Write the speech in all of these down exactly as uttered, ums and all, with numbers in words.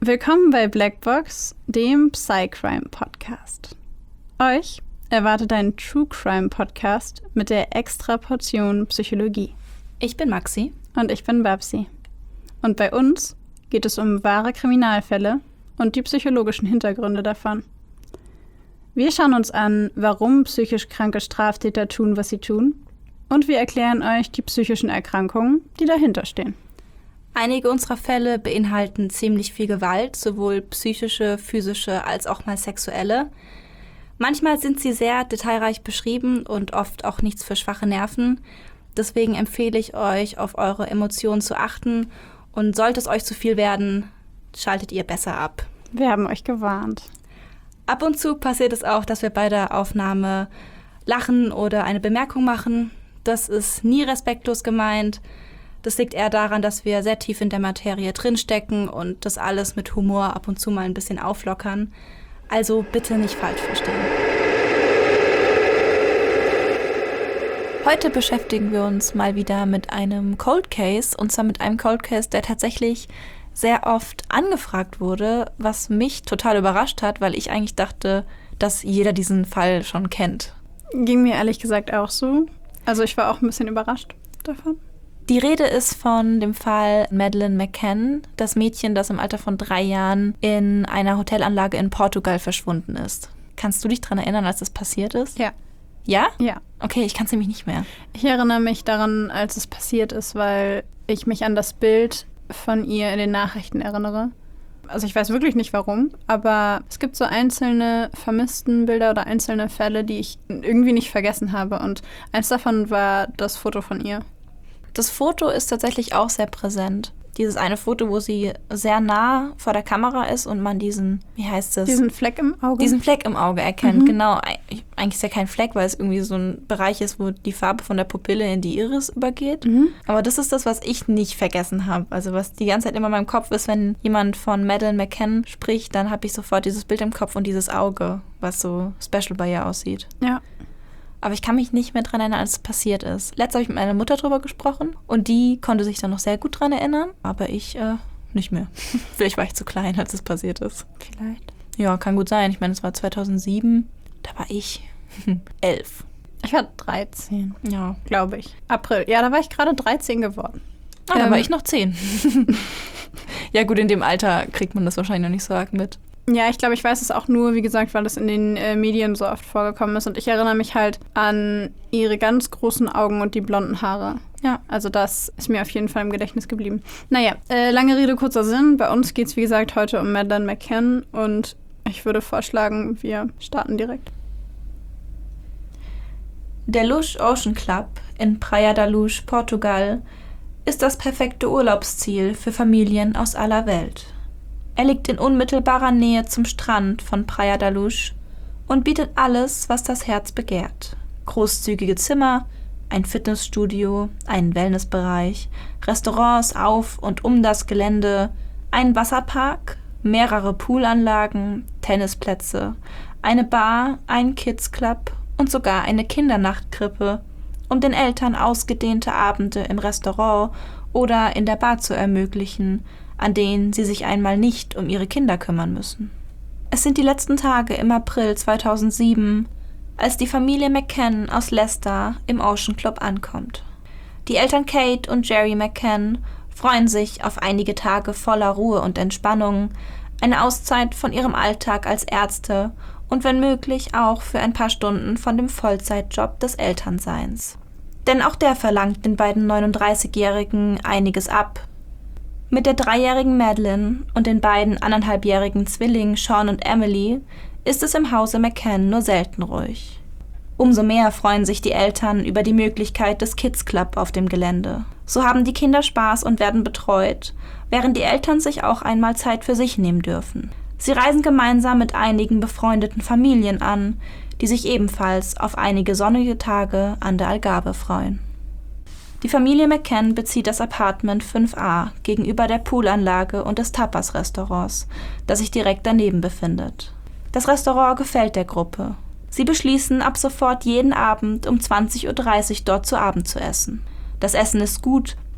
Willkommen bei Blackbox, dem Psycrime-Podcast. Euch erwartet ein True-Crime-Podcast mit der extra Portion Psychologie. Ich bin Maxi. Und ich bin Babsi. Und bei uns geht es um wahre Kriminalfälle und die psychologischen Hintergründe davon. Wir schauen uns an, warum psychisch kranke Straftäter tun, was sie tun. Und wir erklären euch die psychischen Erkrankungen, die dahinter stehen. Einige unserer Fälle beinhalten ziemlich viel Gewalt, sowohl psychische, physische als auch mal sexuelle. Manchmal sind sie sehr detailreich beschrieben und oft auch nichts für schwache Nerven. Deswegen empfehle ich euch, auf eure Emotionen zu achten. Und sollte es euch zu viel werden, schaltet ihr besser ab. Wir haben euch gewarnt. Ab und zu passiert es auch, dass wir bei der Aufnahme lachen oder eine Bemerkung machen. Das ist nie respektlos gemeint. Das liegt eher daran, dass wir sehr tief in der Materie drinstecken und das alles mit Humor ab und zu mal ein bisschen auflockern. Also bitte nicht falsch verstehen. Heute beschäftigen wir uns mal wieder mit einem Cold Case, und zwar mit einem Cold Case, der tatsächlich sehr oft angefragt wurde, was mich total überrascht hat, weil ich eigentlich dachte, dass jeder diesen Fall schon kennt. Ging mir ehrlich gesagt auch so. Also ich war auch ein bisschen überrascht davon. Die Rede ist von dem Fall Madeleine McCann, das Mädchen, das im Alter von drei Jahren in einer Hotelanlage in Portugal verschwunden ist. Kannst du dich daran erinnern, als das passiert ist? Ja. Ja? Ja. Okay, ich kann es nämlich nicht mehr. Ich erinnere mich daran, als es passiert ist, weil ich mich an das Bild von ihr in den Nachrichten erinnere. Also ich weiß wirklich nicht warum, aber es gibt so einzelne vermissten Bilder oder einzelne Fälle, die ich irgendwie nicht vergessen habe. Und eins davon war das Foto von ihr. Das Foto ist tatsächlich auch sehr präsent. Dieses eine Foto, wo sie sehr nah vor der Kamera ist und man diesen, wie heißt das? Diesen Fleck im Auge? Diesen Fleck im Auge erkennt, Mhm. genau. Eigentlich ist ja kein Fleck, weil es irgendwie so ein Bereich ist, wo die Farbe von der Pupille in die Iris übergeht. Mhm. Aber das ist das, was ich nicht vergessen habe. Also was die ganze Zeit immer in meinem Kopf ist, wenn jemand von Madeleine McCann spricht, dann habe ich sofort dieses Bild im Kopf und dieses Auge, was so special bei ihr aussieht. Ja. Aber ich kann mich nicht mehr dran erinnern, als es passiert ist. Letztes habe ich mit meiner Mutter drüber gesprochen und die konnte sich dann noch sehr gut dran erinnern, aber ich äh, nicht mehr. Vielleicht war ich zu klein, als es passiert ist. Vielleicht. Ja, kann gut sein. Ich meine, es war zweitausendsieben, da war ich elf. Ich war dreizehn, Ja. glaube ich. April. Ja, da war ich gerade dreizehn geworden. Ah, da Ähm, war ich noch zehn. Ja gut, in dem Alter kriegt man das wahrscheinlich noch nicht so arg mit. Ja, ich glaube, ich weiß es auch nur, wie gesagt, weil es in den äh, Medien so oft vorgekommen ist. Und ich erinnere mich halt an ihre ganz großen Augen und die blonden Haare. Ja, also das ist mir auf jeden Fall im Gedächtnis geblieben. Naja, äh, lange Rede, kurzer Sinn. Bei uns geht es, wie gesagt, heute um Madeleine McCann. Und ich würde vorschlagen, wir starten direkt. Der Lush Ocean Club in Praia da Luz, Portugal, ist das perfekte Urlaubsziel für Familien aus aller Welt. Er liegt in unmittelbarer Nähe zum Strand von Praia da Luz und bietet alles, was das Herz begehrt. Großzügige Zimmer, ein Fitnessstudio, einen Wellnessbereich, Restaurants auf und um das Gelände, einen Wasserpark, mehrere Poolanlagen, Tennisplätze, eine Bar, einen Kids-Club und sogar eine Kindernachtkrippe, um den Eltern ausgedehnte Abende im Restaurant oder in der Bar zu ermöglichen, an denen sie sich einmal nicht um ihre Kinder kümmern müssen. Es sind die letzten Tage im April zweitausendsieben, als die Familie McCann aus Leicester im Ocean Club ankommt. Die Eltern Kate und Jerry McCann freuen sich auf einige Tage voller Ruhe und Entspannung, eine Auszeit von ihrem Alltag als Ärzte und wenn möglich auch für ein paar Stunden von dem Vollzeitjob des Elternseins. Denn auch der verlangt den beiden neununddreißigjährigen einiges ab. Mit der dreijährigen Madeleine und den beiden anderthalbjährigen Zwillingen Sean und Emily ist es im Hause McCann nur selten ruhig. Umso mehr freuen sich die Eltern über die Möglichkeit des Kids Club auf dem Gelände. So haben die Kinder Spaß und werden betreut, während die Eltern sich auch einmal Zeit für sich nehmen dürfen. Sie reisen gemeinsam mit einigen befreundeten Familien an, die sich ebenfalls auf einige sonnige Tage an der Algarve freuen. Die Familie McCann bezieht das Apartment fünf a gegenüber der Poolanlage und des Tapas-Restaurants, das sich direkt daneben befindet. Das Restaurant gefällt der Gruppe. Sie beschließen, ab sofort jeden Abend um zwanzig Uhr dreißig dort zu Abend zu essen. Das Essen ist gut,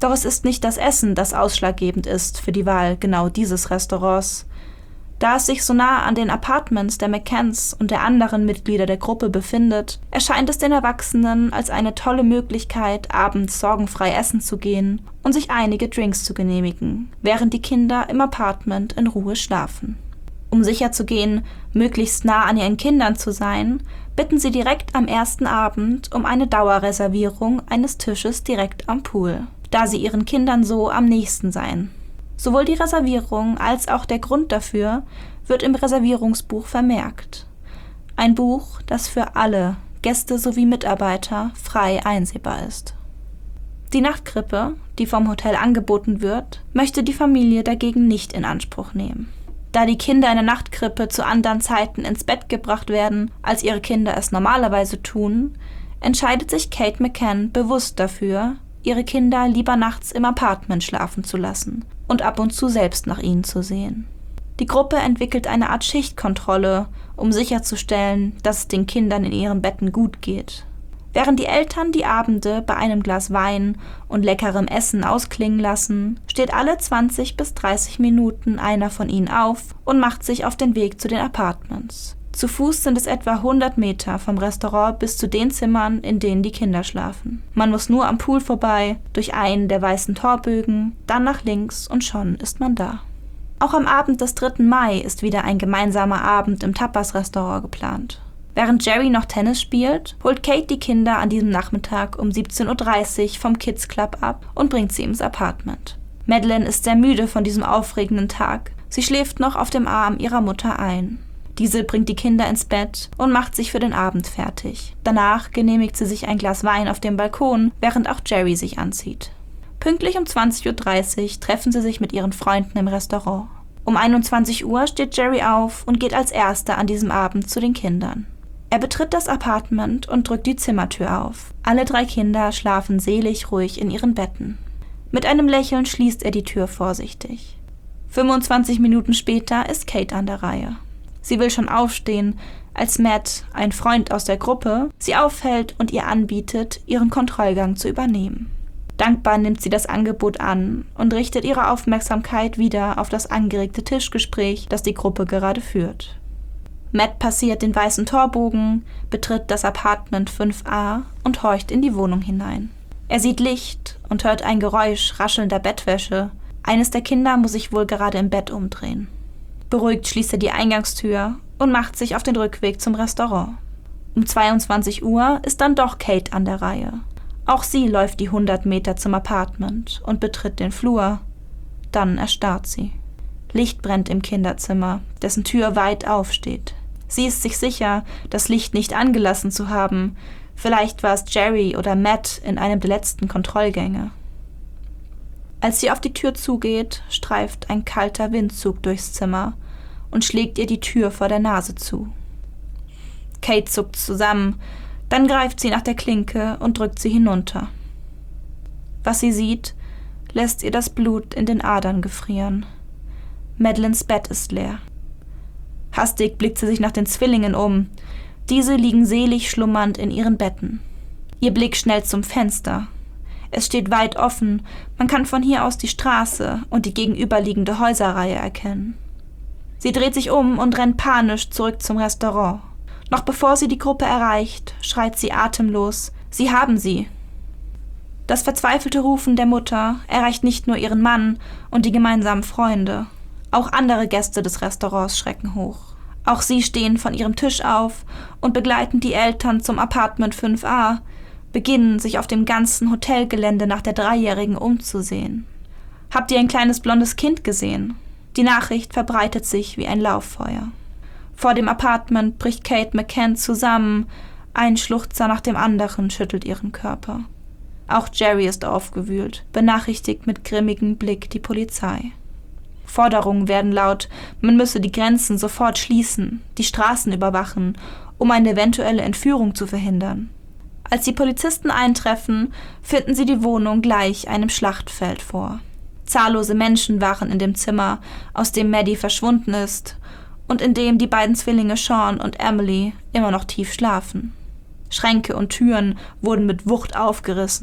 Doch es ist nicht das Essen, das ausschlaggebend ist für die Wahl genau dieses Restaurants. Da es sich so nah an den Apartments der McCanns und der anderen Mitglieder der Gruppe befindet, erscheint es den Erwachsenen als eine tolle Möglichkeit, abends sorgenfrei essen zu gehen und sich einige Drinks zu genehmigen, während die Kinder im Apartment in Ruhe schlafen. Um sicherzugehen, möglichst nah an ihren Kindern zu sein, bitten sie direkt am ersten Abend um eine Dauerreservierung eines Tisches direkt am Pool, da sie ihren Kindern so am nächsten seien. Sowohl die Reservierung als auch der Grund dafür wird im Reservierungsbuch vermerkt. Ein Buch, das für alle Gäste sowie Mitarbeiter frei einsehbar ist. Die Nachtkrippe, die vom Hotel angeboten wird, möchte die Familie dagegen nicht in Anspruch nehmen. Da die Kinder in der Nachtkrippe zu anderen Zeiten ins Bett gebracht werden, als ihre Kinder es normalerweise tun, entscheidet sich Kate McCann bewusst dafür, ihre Kinder lieber nachts im Apartment schlafen zu lassen und ab und zu selbst nach ihnen zu sehen. Die Gruppe entwickelt eine Art Schichtkontrolle, um sicherzustellen, dass es den Kindern in ihren Betten gut geht. Während die Eltern die Abende bei einem Glas Wein und leckerem Essen ausklingen lassen, steht alle zwanzig bis dreißig Minuten einer von ihnen auf und macht sich auf den Weg zu den Apartments. Zu Fuß sind es etwa hundert Meter vom Restaurant bis zu den Zimmern, in denen die Kinder schlafen. Man muss nur am Pool vorbei, durch einen der weißen Torbögen, dann nach links und schon ist man da. Auch am Abend des dritten Mai ist wieder ein gemeinsamer Abend im Tapas-Restaurant geplant. Während Jerry noch Tennis spielt, holt Kate die Kinder an diesem Nachmittag um siebzehn Uhr dreißig vom Kids Club ab und bringt sie ins Apartment. Madeleine ist sehr müde von diesem aufregenden Tag. Sie schläft noch auf dem Arm ihrer Mutter ein. Diese bringt die Kinder ins Bett und macht sich für den Abend fertig. Danach genehmigt sie sich ein Glas Wein auf dem Balkon, während auch Jerry sich anzieht. Pünktlich um zwanzig Uhr dreißig treffen sie sich mit ihren Freunden im Restaurant. Um einundzwanzig Uhr steht Jerry auf und geht als Erster an diesem Abend zu den Kindern. Er betritt das Apartment und drückt die Zimmertür auf. Alle drei Kinder schlafen selig ruhig in ihren Betten. Mit einem Lächeln schließt er die Tür vorsichtig. fünfundzwanzig Minuten später ist Kate an der Reihe. Sie will schon aufstehen, als Matt, ein Freund aus der Gruppe, sie aufhält und ihr anbietet, ihren Kontrollgang zu übernehmen. Dankbar nimmt sie das Angebot an und richtet ihre Aufmerksamkeit wieder auf das angeregte Tischgespräch, das die Gruppe gerade führt. Matt passiert den weißen Torbogen, betritt das Apartment fünf a und horcht in die Wohnung hinein. Er sieht Licht und hört ein Geräusch raschelnder Bettwäsche. Eines der Kinder muss sich wohl gerade im Bett umdrehen. Beruhigt schließt er die Eingangstür und macht sich auf den Rückweg zum Restaurant. Um zweiundzwanzig Uhr ist dann doch Kate an der Reihe. Auch sie läuft die hundert Meter zum Apartment und betritt den Flur. Dann erstarrt sie. Licht brennt im Kinderzimmer, dessen Tür weit aufsteht. Sie ist sich sicher, das Licht nicht angelassen zu haben. Vielleicht war es Jerry oder Matt in einem der letzten Kontrollgänge. Als sie auf die Tür zugeht, streift ein kalter Windzug durchs Zimmer und schlägt ihr die Tür vor der Nase zu. Kate zuckt zusammen, dann greift sie nach der Klinke und drückt sie hinunter. Was sie sieht, lässt ihr das Blut in den Adern gefrieren. Madeleines Bett ist leer. Hastig blickt sie sich nach den Zwillingen um. Diese liegen selig schlummernd in ihren Betten. Ihr Blick schnellt zum Fenster. Es steht weit offen, man kann von hier aus die Straße und die gegenüberliegende Häuserreihe erkennen. Sie dreht sich um und rennt panisch zurück zum Restaurant. Noch bevor sie die Gruppe erreicht, schreit sie atemlos: „Sie haben sie!" Das verzweifelte Rufen der Mutter erreicht nicht nur ihren Mann und die gemeinsamen Freunde. Auch andere Gäste des Restaurants schrecken hoch. Auch sie stehen von ihrem Tisch auf und begleiten die Eltern zum Apartment fünf a, beginnen, sich auf dem ganzen Hotelgelände nach der Dreijährigen umzusehen. Habt ihr ein kleines blondes Kind gesehen? Die Nachricht verbreitet sich wie ein Lauffeuer. Vor dem Apartment bricht Kate McCann zusammen, ein Schluchzer nach dem anderen schüttelt ihren Körper. Auch Jerry ist aufgewühlt, benachrichtigt mit grimmigem Blick die Polizei. Forderungen werden laut, man müsse die Grenzen sofort schließen, die Straßen überwachen, um eine eventuelle Entführung zu verhindern. Als die Polizisten eintreffen, finden sie die Wohnung gleich einem Schlachtfeld vor. Zahllose Menschen waren in dem Zimmer, aus dem Maddie verschwunden ist und in dem die beiden Zwillinge Sean und Emily immer noch tief schlafen. Schränke und Türen wurden mit Wucht aufgerissen,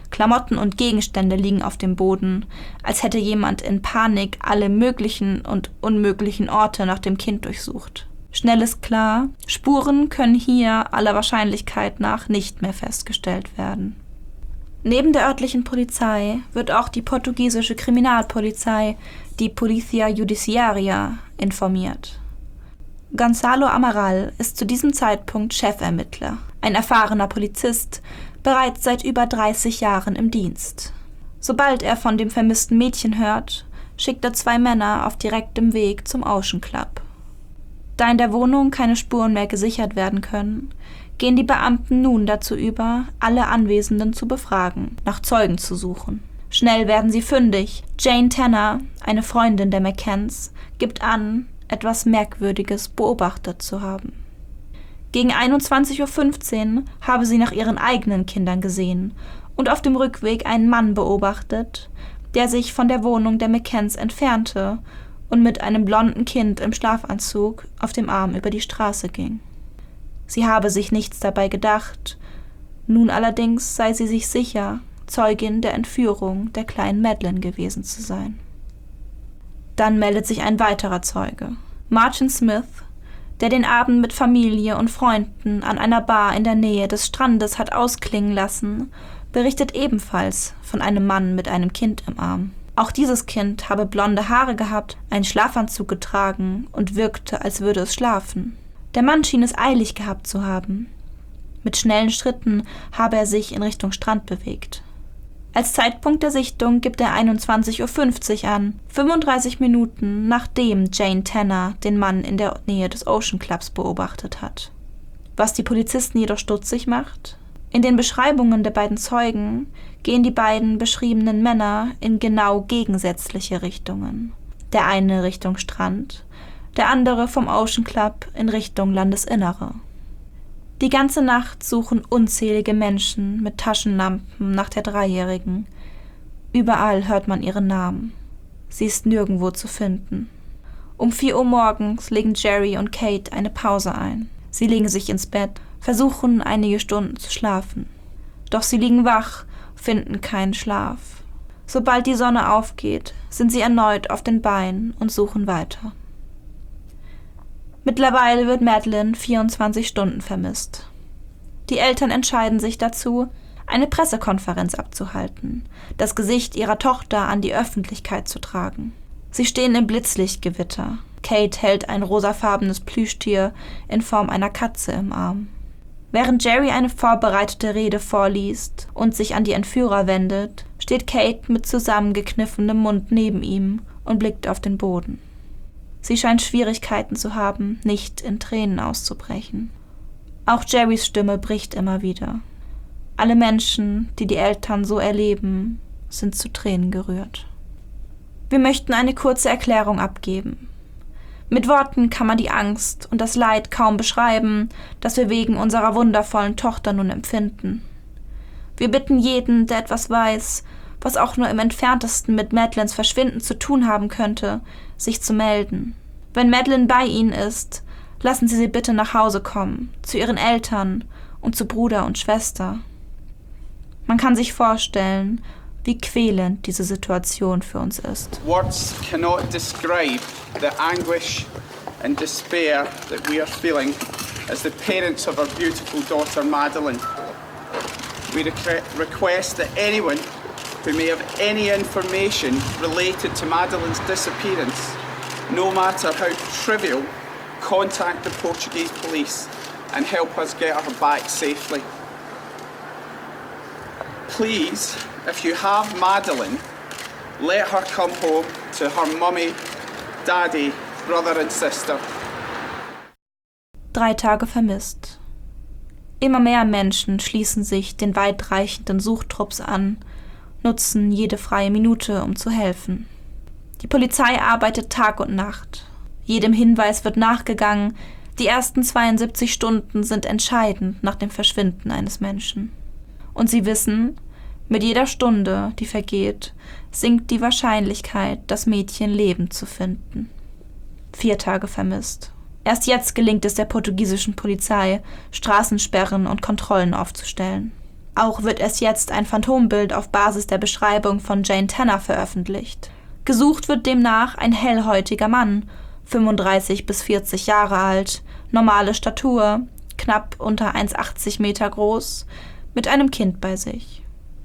Klamotten und Gegenstände liegen auf dem Boden, als hätte jemand in Panik alle möglichen und unmöglichen Orte nach dem Kind durchsucht. Schnell ist klar, Spuren können hier aller Wahrscheinlichkeit nach nicht mehr festgestellt werden. Neben der örtlichen Polizei wird auch die portugiesische Kriminalpolizei, die Polícia Judiciária, informiert. Gonçalo Amaral ist zu diesem Zeitpunkt Chefermittler, ein erfahrener Polizist, bereits seit über dreißig Jahren im Dienst. Sobald er von dem vermissten Mädchen hört, schickt er zwei Männer auf direktem Weg zum Ocean Club. Da in der Wohnung keine Spuren mehr gesichert werden können, gehen die Beamten nun dazu über, alle Anwesenden zu befragen, nach Zeugen zu suchen. Schnell werden sie fündig. Jane Tanner, eine Freundin der McCanns, gibt an, etwas Merkwürdiges beobachtet zu haben. Gegen einundzwanzig Uhr fünfzehn habe sie nach ihren eigenen Kindern gesehen und auf dem Rückweg einen Mann beobachtet, der sich von der Wohnung der McCanns entfernte und mit einem blonden Kind im Schlafanzug auf dem Arm über die Straße ging. Sie habe sich nichts dabei gedacht, nun allerdings sei sie sich sicher, Zeugin der Entführung der kleinen Madeleine gewesen zu sein. Dann meldet sich ein weiterer Zeuge, Martin Smith, der den Abend mit Familie und Freunden an einer Bar in der Nähe des Strandes hat ausklingen lassen, berichtet ebenfalls von einem Mann mit einem Kind im Arm. Auch dieses Kind habe blonde Haare gehabt, einen Schlafanzug getragen und wirkte, als würde es schlafen. Der Mann schien es eilig gehabt zu haben. Mit schnellen Schritten habe er sich in Richtung Strand bewegt. Als Zeitpunkt der Sichtung gibt er einundzwanzig Uhr fünfzig an, fünfunddreißig Minuten nachdem Jane Tanner den Mann in der Nähe des Ocean Clubs beobachtet hat. Was die Polizisten jedoch stutzig macht: In den Beschreibungen der beiden Zeugen gehen die beiden beschriebenen Männer in genau gegensätzliche Richtungen. Der eine Richtung Strand, der andere vom Ocean Club in Richtung Landesinnere. Die ganze Nacht suchen unzählige Menschen mit Taschenlampen nach der Dreijährigen. Überall hört man ihren Namen. Sie ist nirgendwo zu finden. Um vier Uhr morgens legen Jerry und Kate eine Pause ein. Sie legen sich ins Bett, versuchen einige Stunden zu schlafen. Doch sie liegen wach, finden keinen Schlaf. Sobald die Sonne aufgeht, sind sie erneut auf den Beinen und suchen weiter. Mittlerweile wird Madeleine vierundzwanzig Stunden vermisst. Die Eltern entscheiden sich dazu, eine Pressekonferenz abzuhalten, das Gesicht ihrer Tochter an die Öffentlichkeit zu tragen. Sie stehen im Blitzlichtgewitter. Kate hält ein rosafarbenes Plüschtier in Form einer Katze im Arm. Während Jerry eine vorbereitete Rede vorliest und sich an die Entführer wendet, steht Kate mit zusammengekniffenem Mund neben ihm und blickt auf den Boden. Sie scheint Schwierigkeiten zu haben, nicht in Tränen auszubrechen. Auch Jerrys Stimme bricht immer wieder. Alle Menschen, die die Eltern so erleben, sind zu Tränen gerührt. Wir möchten eine kurze Erklärung abgeben. Mit Worten kann man die Angst und das Leid kaum beschreiben, das wir wegen unserer wundervollen Tochter nun empfinden. Wir bitten jeden, der etwas weiß, was auch nur im Entferntesten mit Madeleines Verschwinden zu tun haben könnte, sich zu melden. Wenn Madeleine bei Ihnen ist, lassen Sie sie bitte nach Hause kommen, zu Ihren Eltern und zu Bruder und Schwester. Man kann sich vorstellen, wie quälend diese Situation für uns ist. Words cannot describe the anguish and despair that we are feeling as the parents of our beautiful daughter Madeleine. We requ- request that anyone who may have any information related to Madeleine's disappearance, no matter how trivial, contact the Portuguese police and help us get her back safely. Please, if you have Madeleine, let her come home to her mummy, daddy, brother and sister. Drei Tage vermisst. Immer mehr Menschen schließen sich den weitreichenden Suchtrupps an, nutzen jede freie Minute, um zu helfen. Die Polizei arbeitet Tag und Nacht. Jedem Hinweis wird nachgegangen. Die ersten zweiundsiebzig Stunden sind entscheidend nach dem Verschwinden eines Menschen. Und sie wissen, mit jeder Stunde, die vergeht, sinkt die Wahrscheinlichkeit, das Mädchen lebend zu finden. Vier Tage vermisst. Erst jetzt gelingt es der portugiesischen Polizei, Straßensperren und Kontrollen aufzustellen. Auch wird erst jetzt ein Phantombild auf Basis der Beschreibung von Jane Tanner veröffentlicht. Gesucht wird demnach ein hellhäutiger Mann, fünfunddreißig bis vierzig Jahre alt, normale Statur, knapp unter eins Komma achtzig Meter groß, mit einem Kind bei sich.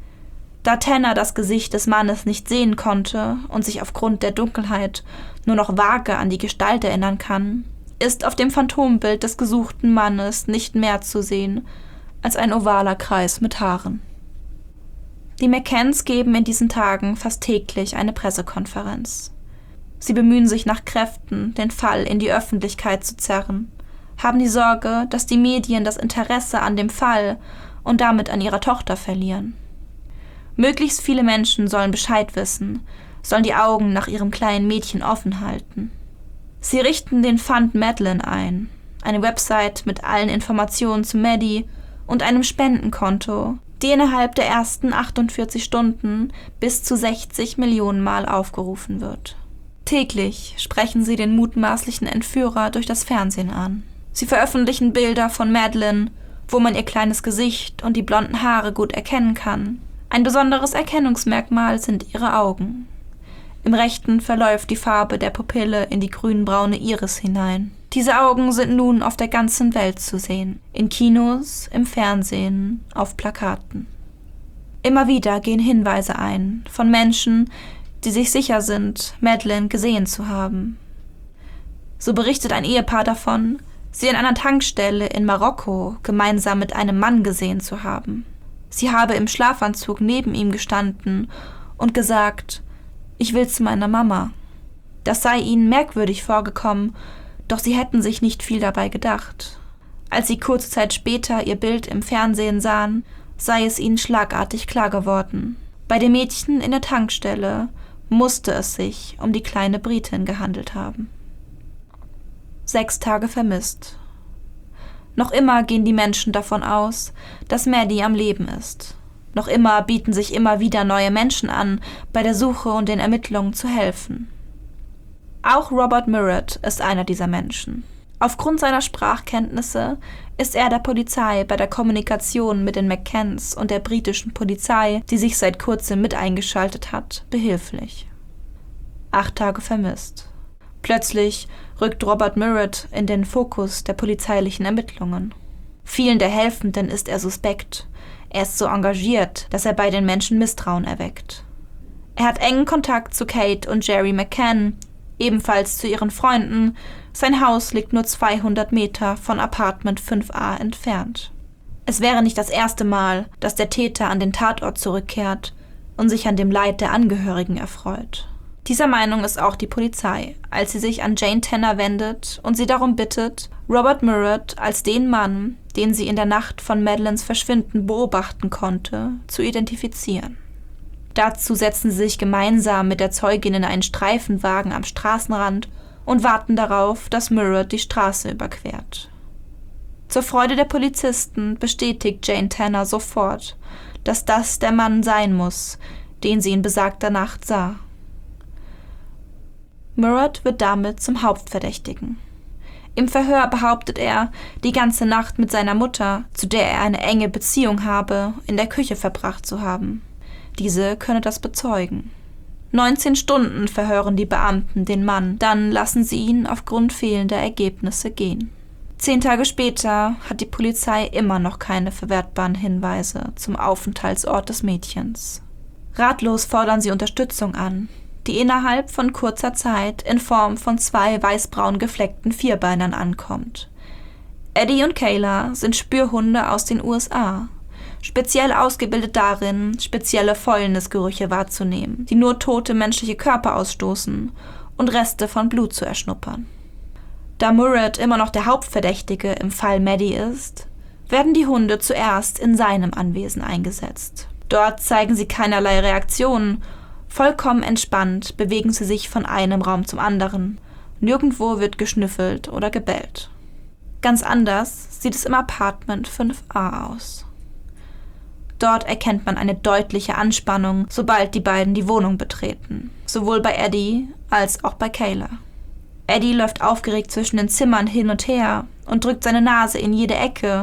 Da Tanner das Gesicht des Mannes nicht sehen konnte und sich aufgrund der Dunkelheit nur noch vage an die Gestalt erinnern kann, ist auf dem Phantombild des gesuchten Mannes nicht mehr zu sehen als ein ovaler Kreis mit Haaren. Die McCanns geben in diesen Tagen fast täglich eine Pressekonferenz. Sie bemühen sich nach Kräften, den Fall in die Öffentlichkeit zu zerren, haben die Sorge, dass die Medien das Interesse an dem Fall und damit an ihrer Tochter verlieren. Möglichst viele Menschen sollen Bescheid wissen, sollen die Augen nach ihrem kleinen Mädchen offen halten. Sie richten den Fund Madeleine ein, eine Website mit allen Informationen zu Maddie und einem Spendenkonto, die innerhalb der ersten achtundvierzig Stunden bis zu sechzig Millionen Mal aufgerufen wird. Täglich sprechen sie den mutmaßlichen Entführer durch das Fernsehen an. Sie veröffentlichen Bilder von Madeleine, wo man ihr kleines Gesicht und die blonden Haare gut erkennen kann. Ein besonderes Erkennungsmerkmal sind ihre Augen. Im rechten verläuft die Farbe der Pupille in die grünbraune Iris hinein. Diese Augen sind nun auf der ganzen Welt zu sehen. In Kinos, im Fernsehen, auf Plakaten. Immer wieder gehen Hinweise ein von Menschen, die sich sicher sind, Madeleine gesehen zu haben. So berichtet ein Ehepaar davon, sie an einer Tankstelle in Marokko gemeinsam mit einem Mann gesehen zu haben. Sie habe im Schlafanzug neben ihm gestanden und gesagt, ich will zu meiner Mama. Das sei ihnen merkwürdig vorgekommen, doch sie hätten sich nicht viel dabei gedacht. Als sie kurze Zeit später ihr Bild im Fernsehen sahen, sei es ihnen schlagartig klar geworden. Bei dem Mädchen in der Tankstelle musste es sich um die kleine Britin gehandelt haben. Sechs Tage vermisst. Noch immer gehen die Menschen davon aus, dass Maddie am Leben ist. Noch immer bieten sich immer wieder neue Menschen an, bei der Suche und den Ermittlungen zu helfen. Auch Robert Murrett ist einer dieser Menschen. Aufgrund seiner Sprachkenntnisse ist er der Polizei bei der Kommunikation mit den McCanns und der britischen Polizei, die sich seit kurzem mit eingeschaltet hat, behilflich. Acht Tage vermisst. Plötzlich rückt Robert Murrett in den Fokus der polizeilichen Ermittlungen. Vielen der Helfenden ist er suspekt. Er ist so engagiert, dass er bei den Menschen Misstrauen erweckt. Er hat engen Kontakt zu Kate und Jerry McCann, ebenfalls zu ihren Freunden. Sein Haus liegt nur zweihundert Meter von Apartment fünf a entfernt. Es wäre nicht das erste Mal, dass der Täter an den Tatort zurückkehrt und sich an dem Leid der Angehörigen erfreut. Dieser Meinung ist auch die Polizei, als sie sich an Jane Tanner wendet und sie darum bittet, Robert Murrett als den Mann, den sie in der Nacht von Madeleines Verschwinden beobachten konnte, zu identifizieren. Dazu setzen sie sich gemeinsam mit der Zeugin in einen Streifenwagen am Straßenrand und warten darauf, dass Murrett die Straße überquert. Zur Freude der Polizisten bestätigt Jane Tanner sofort, dass das der Mann sein muss, den sie in besagter Nacht sah. Murrett wird damit zum Hauptverdächtigen. Im Verhör behauptet er, die ganze Nacht mit seiner Mutter, zu der er eine enge Beziehung habe, in der Küche verbracht zu haben. Diese könne das bezeugen. neunzehn Stunden verhören die Beamten den Mann, dann lassen sie ihn aufgrund fehlender Ergebnisse gehen. Zehn Tage später hat die Polizei immer noch keine verwertbaren Hinweise zum Aufenthaltsort des Mädchens. Ratlos fordern sie Unterstützung an, die innerhalb von kurzer Zeit in Form von zwei weißbraun gefleckten Vierbeinern ankommt. Eddie und Kayla sind Spürhunde aus den U S A, speziell ausgebildet darin, spezielle Fäulnisgerüche wahrzunehmen, die nur tote menschliche Körper ausstoßen und Reste von Blut zu erschnuppern. Da Murrett immer noch der Hauptverdächtige im Fall Maddie ist, werden die Hunde zuerst in seinem Anwesen eingesetzt. Dort zeigen sie keinerlei Reaktionen. Vollkommen entspannt bewegen sie sich von einem Raum zum anderen. Nirgendwo wird geschnüffelt oder gebellt. Ganz anders sieht es im Apartment fünf a aus. Dort erkennt man eine deutliche Anspannung, sobald die beiden die Wohnung betreten. Sowohl bei Eddie als auch bei Kayla. Eddie läuft aufgeregt zwischen den Zimmern hin und her und drückt seine Nase in jede Ecke,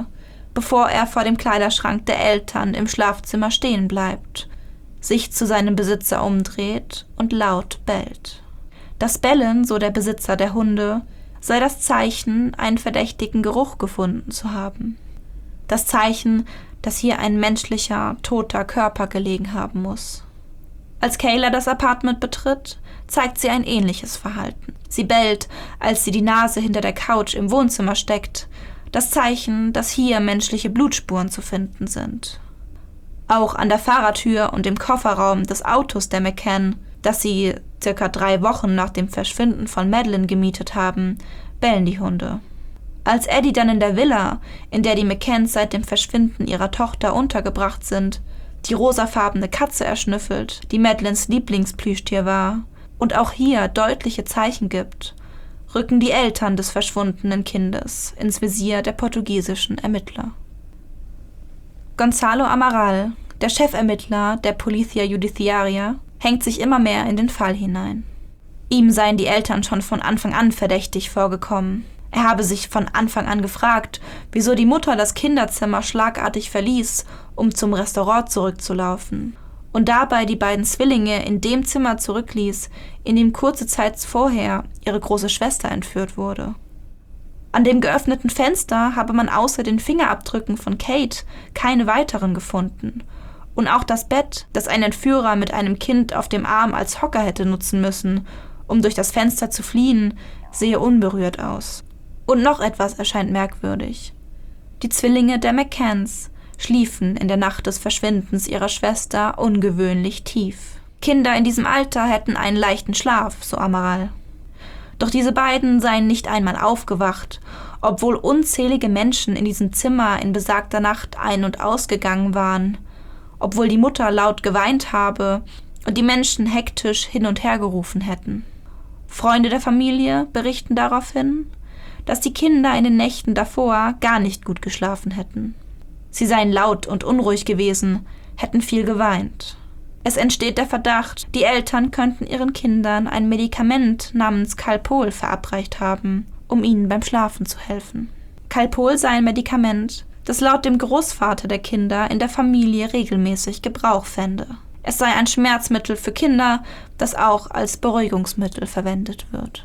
bevor er vor dem Kleiderschrank der Eltern im Schlafzimmer stehen bleibt, sich zu seinem Besitzer umdreht und laut bellt. Das Bellen, so der Besitzer der Hunde, sei das Zeichen, einen verdächtigen Geruch gefunden zu haben. Das Zeichen, dass hier ein menschlicher, toter Körper gelegen haben muss. Als Kayla das Apartment betritt, zeigt sie ein ähnliches Verhalten. Sie bellt, als sie die Nase hinter der Couch im Wohnzimmer steckt, das Zeichen, dass hier menschliche Blutspuren zu finden sind. Auch an der Fahrertür und im Kofferraum des Autos der McCann, das sie circa drei Wochen nach dem Verschwinden von Madeleine gemietet haben, bellen die Hunde. Als Eddie dann in der Villa, in der die McCanns seit dem Verschwinden ihrer Tochter untergebracht sind, die rosafarbene Katze erschnüffelt, die Madeleines Lieblingsplüschtier war, und auch hier deutliche Zeichen gibt, rücken die Eltern des verschwundenen Kindes ins Visier der portugiesischen Ermittler. Gonzalo Amaral, der Chefermittler der Polícia Judiciária, hängt sich immer mehr in den Fall hinein. Ihm seien die Eltern schon von Anfang an verdächtig vorgekommen. Er habe sich von Anfang an gefragt, wieso die Mutter das Kinderzimmer schlagartig verließ, um zum Restaurant zurückzulaufen, und dabei die beiden Zwillinge in dem Zimmer zurückließ, in dem kurze Zeit vorher ihre große Schwester entführt wurde. An dem geöffneten Fenster habe man außer den Fingerabdrücken von Kate keine weiteren gefunden, und auch das Bett, das ein Entführer mit einem Kind auf dem Arm als Hocker hätte nutzen müssen, um durch das Fenster zu fliehen, sehe unberührt aus. Und noch etwas erscheint merkwürdig. Die Zwillinge der McCanns schliefen in der Nacht des Verschwindens ihrer Schwester ungewöhnlich tief. Kinder in diesem Alter hätten einen leichten Schlaf, so Amaral. Doch diese beiden seien nicht einmal aufgewacht, obwohl unzählige Menschen in diesem Zimmer in besagter Nacht ein- und ausgegangen waren, obwohl die Mutter laut geweint habe und die Menschen hektisch hin und her gerufen hätten. Freunde der Familie berichten daraufhin, dass die Kinder in den Nächten davor gar nicht gut geschlafen hätten. Sie seien laut und unruhig gewesen, hätten viel geweint. Es entsteht der Verdacht, die Eltern könnten ihren Kindern ein Medikament namens Calpol verabreicht haben, um ihnen beim Schlafen zu helfen. Calpol sei ein Medikament, das laut dem Großvater der Kinder in der Familie regelmäßig Gebrauch fände. Es sei ein Schmerzmittel für Kinder, das auch als Beruhigungsmittel verwendet wird.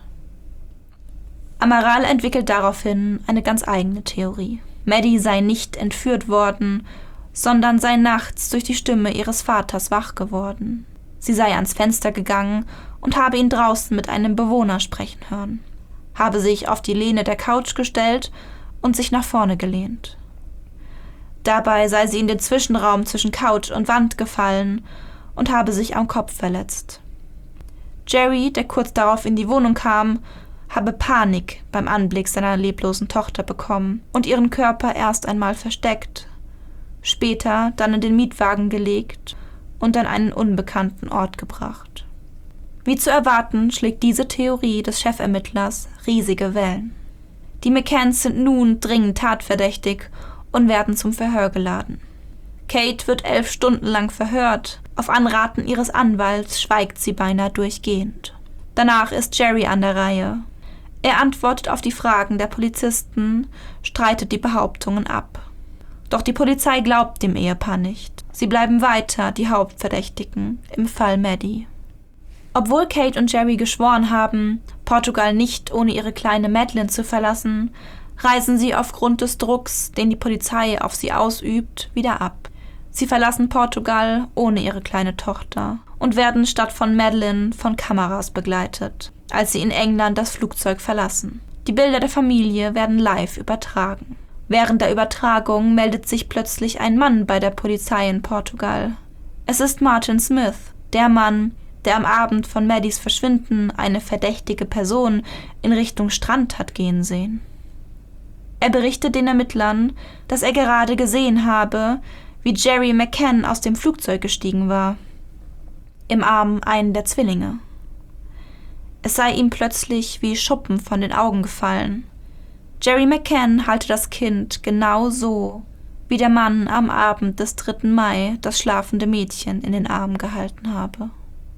Amaral entwickelt daraufhin eine ganz eigene Theorie. Maddie sei nicht entführt worden, sondern sei nachts durch die Stimme ihres Vaters wach geworden. Sie sei ans Fenster gegangen und habe ihn draußen mit einem Bewohner sprechen hören, habe sich auf die Lehne der Couch gestellt und sich nach vorne gelehnt. Dabei sei sie in den Zwischenraum zwischen Couch und Wand gefallen und habe sich am Kopf verletzt. Jerry, der kurz darauf in die Wohnung kam, habe Panik beim Anblick seiner leblosen Tochter bekommen und ihren Körper erst einmal versteckt, später dann in den Mietwagen gelegt und an einen unbekannten Ort gebracht. Wie zu erwarten, schlägt diese Theorie des Chefermittlers riesige Wellen. Die McCanns sind nun dringend tatverdächtig und werden zum Verhör geladen. Kate wird elf Stunden lang verhört, auf Anraten ihres Anwalts schweigt sie beinahe durchgehend. Danach ist Jerry an der Reihe. Er antwortet auf die Fragen der Polizisten, streitet die Behauptungen ab. Doch die Polizei glaubt dem Ehepaar nicht. Sie bleiben weiter die Hauptverdächtigen im Fall Maddie. Obwohl Kate und Jerry geschworen haben, Portugal nicht ohne ihre kleine Madeleine zu verlassen, reisen sie aufgrund des Drucks, den die Polizei auf sie ausübt, wieder ab. Sie verlassen Portugal ohne ihre kleine Tochter und werden statt von Madeleine von Kameras begleitet, als sie in England das Flugzeug verlassen. Die Bilder der Familie werden live übertragen. Während der Übertragung meldet sich plötzlich ein Mann bei der Polizei in Portugal. Es ist Martin Smith, der Mann, der am Abend von Maddies Verschwinden eine verdächtige Person in Richtung Strand hat gehen sehen. Er berichtet den Ermittlern, dass er gerade gesehen habe, wie Jerry McCann aus dem Flugzeug gestiegen war, im Arm einen der Zwillinge. Es sei ihm plötzlich wie Schuppen von den Augen gefallen. Jerry McCann halte das Kind genau so, wie der Mann am Abend des dritten Mai das schlafende Mädchen in den Armen gehalten habe.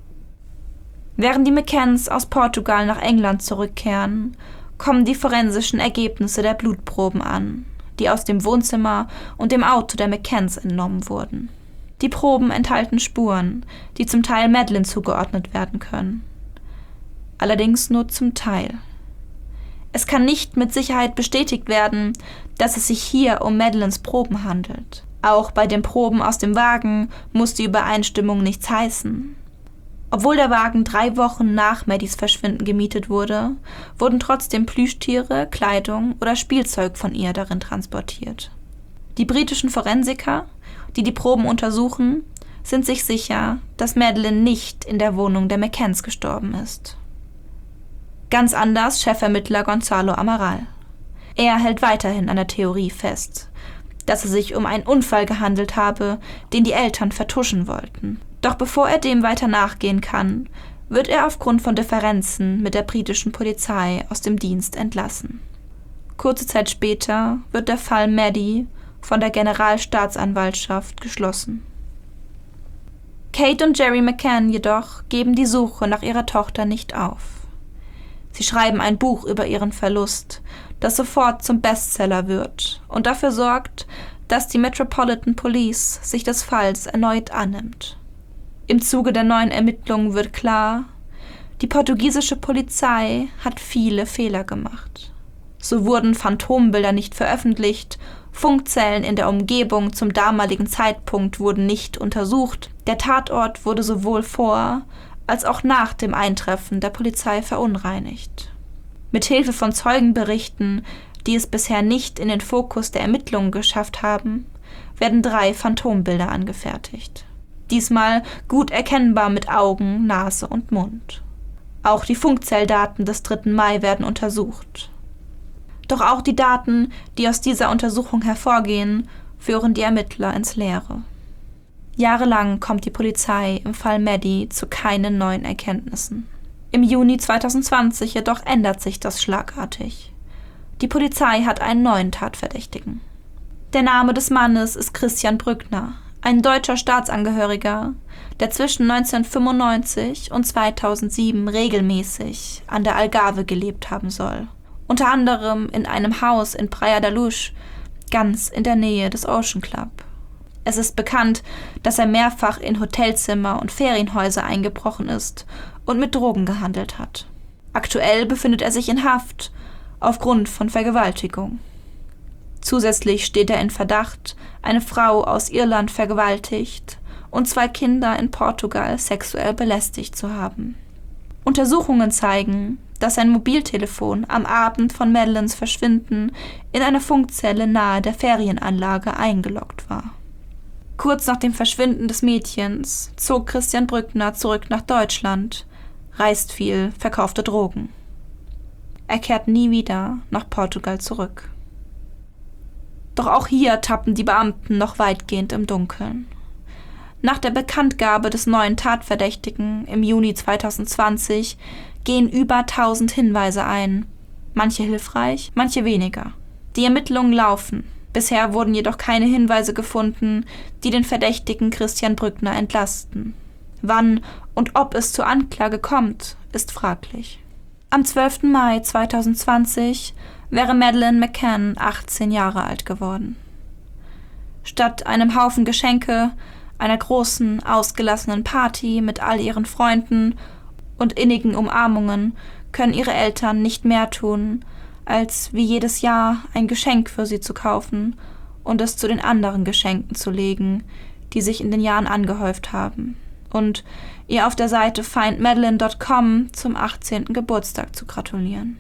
Während die McCanns aus Portugal nach England zurückkehren, kommen die forensischen Ergebnisse der Blutproben an, die aus dem Wohnzimmer und dem Auto der McCanns entnommen wurden. Die Proben enthalten Spuren, die zum Teil Madeleine zugeordnet werden können. Allerdings nur zum Teil. Es kann nicht mit Sicherheit bestätigt werden, dass es sich hier um Madeleines Proben handelt. Auch bei den Proben aus dem Wagen muss die Übereinstimmung nichts heißen. Obwohl der Wagen drei Wochen nach Maddies Verschwinden gemietet wurde, wurden trotzdem Plüschtiere, Kleidung oder Spielzeug von ihr darin transportiert. Die britischen Forensiker, die die Proben untersuchen, sind sich sicher, dass Madeleine nicht in der Wohnung der McCanns gestorben ist. Ganz anders Chefermittler Gonzalo Amaral. Er hält weiterhin an der Theorie fest, dass es sich um einen Unfall gehandelt habe, den die Eltern vertuschen wollten. Doch bevor er dem weiter nachgehen kann, wird er aufgrund von Differenzen mit der britischen Polizei aus dem Dienst entlassen. Kurze Zeit später wird der Fall Maddie von der Generalstaatsanwaltschaft geschlossen. Kate und Jerry McCann jedoch geben die Suche nach ihrer Tochter nicht auf. Sie schreiben ein Buch über ihren Verlust, das sofort zum Bestseller wird und dafür sorgt, dass die Metropolitan Police sich des Falls erneut annimmt. Im Zuge der neuen Ermittlungen wird klar, die portugiesische Polizei hat viele Fehler gemacht. So wurden Phantombilder nicht veröffentlicht, Funkzellen in der Umgebung zum damaligen Zeitpunkt wurden nicht untersucht, der Tatort wurde sowohl vor als auch nach dem Eintreffen der Polizei verunreinigt. Mithilfe von Zeugenberichten, die es bisher nicht in den Fokus der Ermittlungen geschafft haben, werden drei Phantombilder angefertigt. Diesmal gut erkennbar mit Augen, Nase und Mund. Auch die Funkzelldaten des dritten Mai werden untersucht. Doch auch die Daten, die aus dieser Untersuchung hervorgehen, führen die Ermittler ins Leere. Jahrelang kommt die Polizei im Fall Maddie zu keinen neuen Erkenntnissen. Im Juni zweitausendzwanzig jedoch ändert sich das schlagartig. Die Polizei hat einen neuen Tatverdächtigen. Der Name des Mannes ist Christian Brückner, ein deutscher Staatsangehöriger, der zwischen neunzehnhundertfünfundneunzig und zweitausendsieben regelmäßig an der Algarve gelebt haben soll. Unter anderem in einem Haus in Praia da Luz, ganz in der Nähe des Ocean Club. Es ist bekannt, dass er mehrfach in Hotelzimmer und Ferienhäuser eingebrochen ist und mit Drogen gehandelt hat. Aktuell befindet er sich in Haft aufgrund von Vergewaltigung. Zusätzlich steht er in Verdacht, eine Frau aus Irland vergewaltigt und zwei Kinder in Portugal sexuell belästigt zu haben. Untersuchungen zeigen, dass sein Mobiltelefon am Abend von Madeleines Verschwinden in einer Funkzelle nahe der Ferienanlage eingeloggt war. Kurz nach dem Verschwinden des Mädchens zog Christian Brückner zurück nach Deutschland, reist viel, verkaufte Drogen. Er kehrt nie wieder nach Portugal zurück. Doch auch hier tappen die Beamten noch weitgehend im Dunkeln. Nach der Bekanntgabe des neuen Tatverdächtigen im Juni zweitausendzwanzig gehen über tausend Hinweise ein, manche hilfreich, manche weniger. Die Ermittlungen laufen. Bisher wurden jedoch keine Hinweise gefunden, die den Verdächtigen Christian Brückner entlasten. Wann und ob es zur Anklage kommt, ist fraglich. Am zwölften Mai zweitausendzwanzig wäre Madeleine McCann achtzehn Jahre alt geworden. Statt einem Haufen Geschenke, einer großen, ausgelassenen Party mit all ihren Freunden und innigen Umarmungen können ihre Eltern nicht mehr tun, als wie jedes Jahr ein Geschenk für sie zu kaufen und es zu den anderen Geschenken zu legen, die sich in den Jahren angehäuft haben, und ihr auf der Seite find madeleine dot com zum achtzehnten Geburtstag zu gratulieren.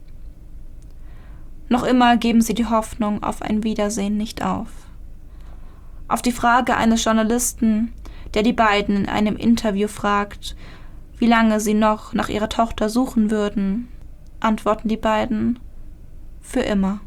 Noch immer geben sie die Hoffnung auf ein Wiedersehen nicht auf. Auf die Frage eines Journalisten, der die beiden in einem Interview fragt, wie lange sie noch nach ihrer Tochter suchen würden, antworten die beiden: für immer.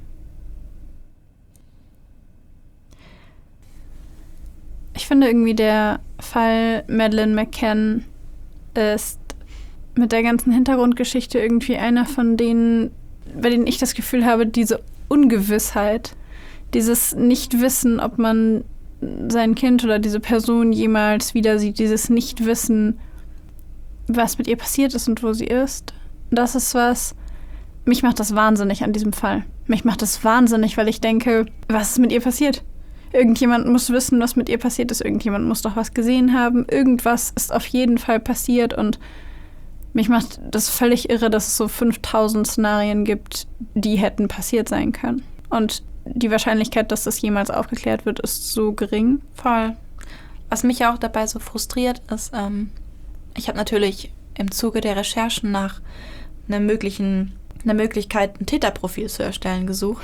Ich finde irgendwie, der Fall Madeleine McCann ist mit der ganzen Hintergrundgeschichte irgendwie einer von denen, bei denen ich das Gefühl habe, diese Ungewissheit, dieses Nichtwissen, ob man sein Kind oder diese Person jemals wieder sieht, dieses Nichtwissen, was mit ihr passiert ist und wo sie ist. Das ist was, mich macht das wahnsinnig an diesem Fall. Mich macht das wahnsinnig, weil ich denke, was ist mit ihr passiert? Irgendjemand muss wissen, was mit ihr passiert ist. Irgendjemand muss doch was gesehen haben. Irgendwas ist auf jeden Fall passiert. Und mich macht das völlig irre, dass es so fünftausend Szenarien gibt, die hätten passiert sein können. Und die Wahrscheinlichkeit, dass das jemals aufgeklärt wird, ist so gering. Voll. Was mich auch dabei so frustriert ist, ähm, ich habe natürlich im Zuge der Recherchen nach einer möglichen, einer Möglichkeit, ein Täterprofil zu erstellen, gesucht.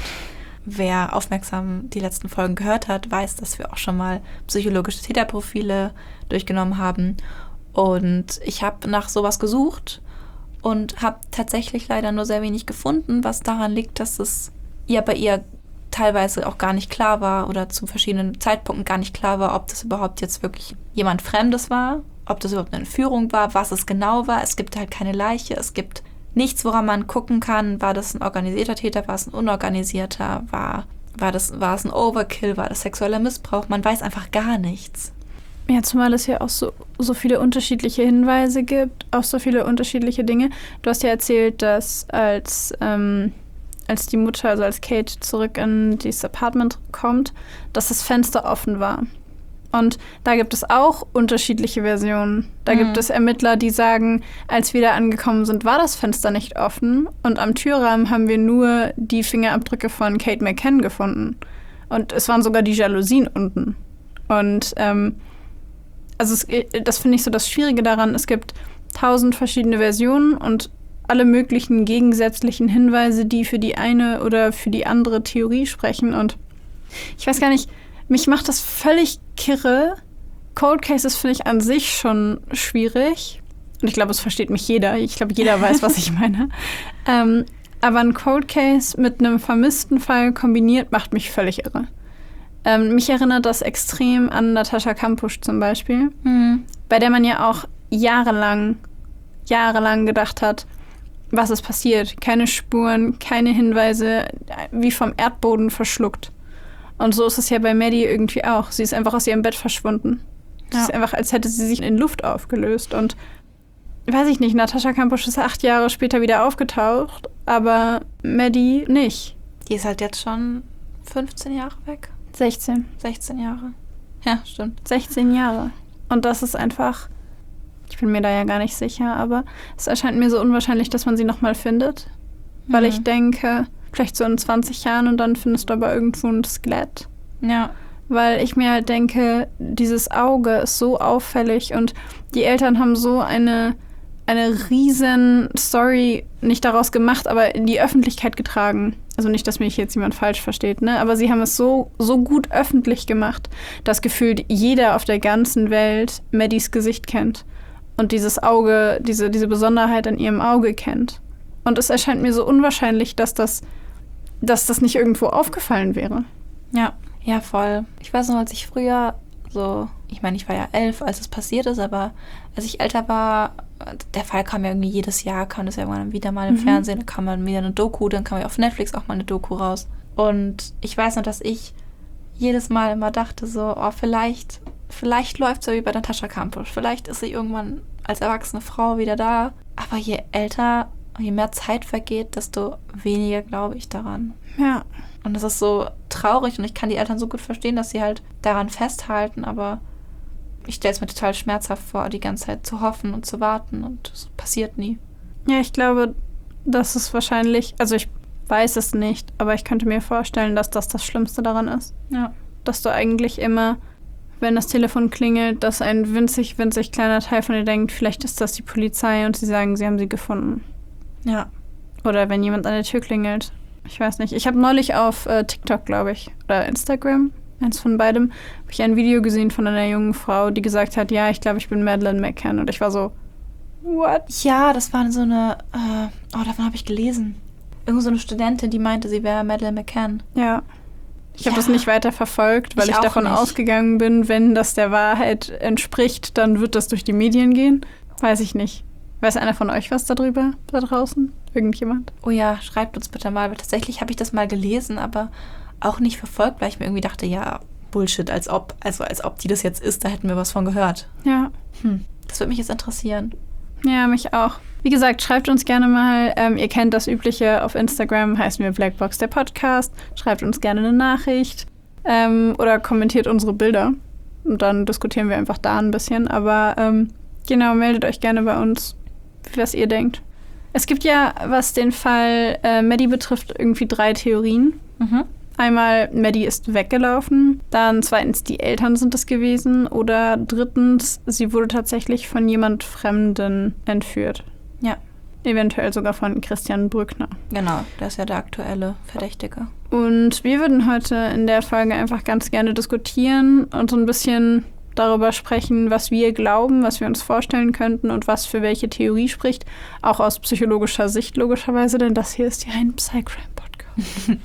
Wer aufmerksam die letzten Folgen gehört hat, weiß, dass wir auch schon mal psychologische Täterprofile durchgenommen haben. Und ich habe nach sowas gesucht und habe tatsächlich leider nur sehr wenig gefunden, was daran liegt, dass es ja bei ihr teilweise auch gar nicht klar war oder zu verschiedenen Zeitpunkten gar nicht klar war, ob das überhaupt jetzt wirklich jemand Fremdes war, ob das überhaupt eine Entführung war, was es genau war. Es gibt halt keine Leiche, es gibt nichts, woran man gucken kann, war das ein organisierter Täter, war es ein unorganisierter, war, war, das, war es ein Overkill, war das sexueller Missbrauch, man weiß einfach gar nichts. Ja, zumal es ja auch so, so viele unterschiedliche Hinweise gibt, auch so viele unterschiedliche Dinge. Du hast ja erzählt, dass als, ähm, als die Mutter, also als Kate zurück in dieses Apartment kommt, dass das Fenster offen war. Und da gibt es auch unterschiedliche Versionen. Da mhm. gibt es Ermittler, die sagen, als wir da angekommen sind, war das Fenster nicht offen. Und am Türrahmen haben wir nur die Fingerabdrücke von Kate McCann gefunden. Und es waren sogar die Jalousien unten. Und ähm, also es, das finde ich so das Schwierige daran. Es gibt tausend verschiedene Versionen und alle möglichen gegensätzlichen Hinweise, die für die eine oder für die andere Theorie sprechen. Und ich weiß gar nicht, mich macht das völlig kirre. Cold Cases finde ich an sich schon schwierig. Und ich glaube, es versteht mich jeder. Ich glaube, jeder weiß, was ich meine. ähm, aber ein Cold Case mit einem vermissten Fall kombiniert macht mich völlig irre. Ähm, mich erinnert das extrem an Natascha Kampusch zum Beispiel, mhm. bei der man ja auch jahrelang, jahrelang gedacht hat, was ist passiert? Keine Spuren, keine Hinweise, wie vom Erdboden verschluckt. Und so ist es ja bei Maddie irgendwie auch. Sie ist einfach aus ihrem Bett verschwunden. Es ja. ist einfach, als hätte sie sich in Luft aufgelöst. Und weiß ich nicht, Natascha Kampusch ist acht Jahre später wieder aufgetaucht, aber Maddie nicht. Die ist halt jetzt schon fünfzehn Jahre weg. sechzehn. sechzehn Jahre. Ja, stimmt. sechzehn Jahre. Und das ist einfach, ich bin mir da ja gar nicht sicher, aber es erscheint mir so unwahrscheinlich, dass man sie nochmal findet. Mhm. Weil ich denke, vielleicht so in zwanzig Jahren und dann findest du aber irgendwo ein Skelett. Ja. Weil ich mir halt denke, dieses Auge ist so auffällig und die Eltern haben so eine, eine riesen Story nicht daraus gemacht, aber in die Öffentlichkeit getragen. Also nicht, dass mich jetzt jemand falsch versteht, ne? Aber sie haben es so, so gut öffentlich gemacht, dass gefühlt jeder auf der ganzen Welt Maddies Gesicht kennt und dieses Auge, diese, diese Besonderheit in ihrem Auge kennt. Und es erscheint mir so unwahrscheinlich, dass das, dass das nicht irgendwo aufgefallen wäre. Ja, ja, voll. Ich weiß noch, als ich früher so, ich meine, ich war ja elf, als es passiert ist, aber als ich älter war, der Fall kam ja irgendwie jedes Jahr, kam das ja irgendwann wieder mal im mhm. Fernsehen, dann kam dann wieder eine Doku, dann kam ja auf Netflix auch mal eine Doku raus. Und ich weiß noch, dass ich jedes Mal immer dachte so, oh, vielleicht, vielleicht läuft es ja wie bei Natascha Kampusch, vielleicht ist sie irgendwann als erwachsene Frau wieder da. Aber je älter, je mehr Zeit vergeht, desto weniger glaube ich daran. Ja. Und das ist so traurig und ich kann die Eltern so gut verstehen, dass sie halt daran festhalten, aber ich stelle es mir total schmerzhaft vor, die ganze Zeit zu hoffen und zu warten und es passiert nie. Ja, ich glaube, das ist wahrscheinlich, also ich weiß es nicht, aber ich könnte mir vorstellen, dass das das Schlimmste daran ist. Ja. Dass du eigentlich immer, wenn das Telefon klingelt, dass ein winzig, winzig kleiner Teil von dir denkt, vielleicht ist das die Polizei und sie sagen, sie haben sie gefunden. Ja. Oder wenn jemand an der Tür klingelt. Ich weiß nicht. Ich habe neulich auf äh, TikTok, glaube ich, oder Instagram, eins von beidem, habe ich ein Video gesehen von einer jungen Frau, die gesagt hat, ja, ich glaube, ich bin Madeleine McCann. Und ich war so, what? Ja, das war so eine, äh, oh, davon habe ich gelesen. Irgend so eine Studentin, die meinte, sie wäre Madeleine McCann. Ja. Ich ja. habe das nicht weiter verfolgt, weil ich, ich davon nicht. ausgegangen bin, wenn das der Wahrheit entspricht, dann wird das durch die Medien gehen. Weiß ich nicht. Weiß einer von euch was darüber, da draußen? Irgendjemand? Oh ja, schreibt uns bitte mal, weil tatsächlich habe ich das mal gelesen, aber auch nicht verfolgt, weil ich mir irgendwie dachte, ja, Bullshit, als ob, also als ob die das jetzt ist, da hätten wir was von gehört. Ja. Hm, das würde mich jetzt interessieren. Ja, mich auch. Wie gesagt, schreibt uns gerne mal. Ähm, ihr kennt das Übliche. Auf Instagram heißen wir Blackbox der Podcast. Schreibt uns gerne eine Nachricht ähm, oder kommentiert unsere Bilder. Und dann diskutieren wir einfach da ein bisschen. Aber ähm, genau, meldet euch gerne bei uns, was ihr denkt. Es gibt ja, was den Fall äh, Maddie betrifft, irgendwie drei Theorien. Mhm. Einmal, Maddie ist weggelaufen. Dann zweitens, die Eltern sind es gewesen. Oder drittens, sie wurde tatsächlich von jemand Fremden entführt. Ja. Eventuell sogar von Christian Brückner. Genau, der ist ja der aktuelle Verdächtige. Und wir würden heute in der Folge einfach ganz gerne diskutieren und so ein bisschen darüber sprechen, was wir glauben, was wir uns vorstellen könnten und was für welche Theorie spricht. Auch aus psychologischer Sicht logischerweise, denn das hier ist ja ein Psycrime-Podcast.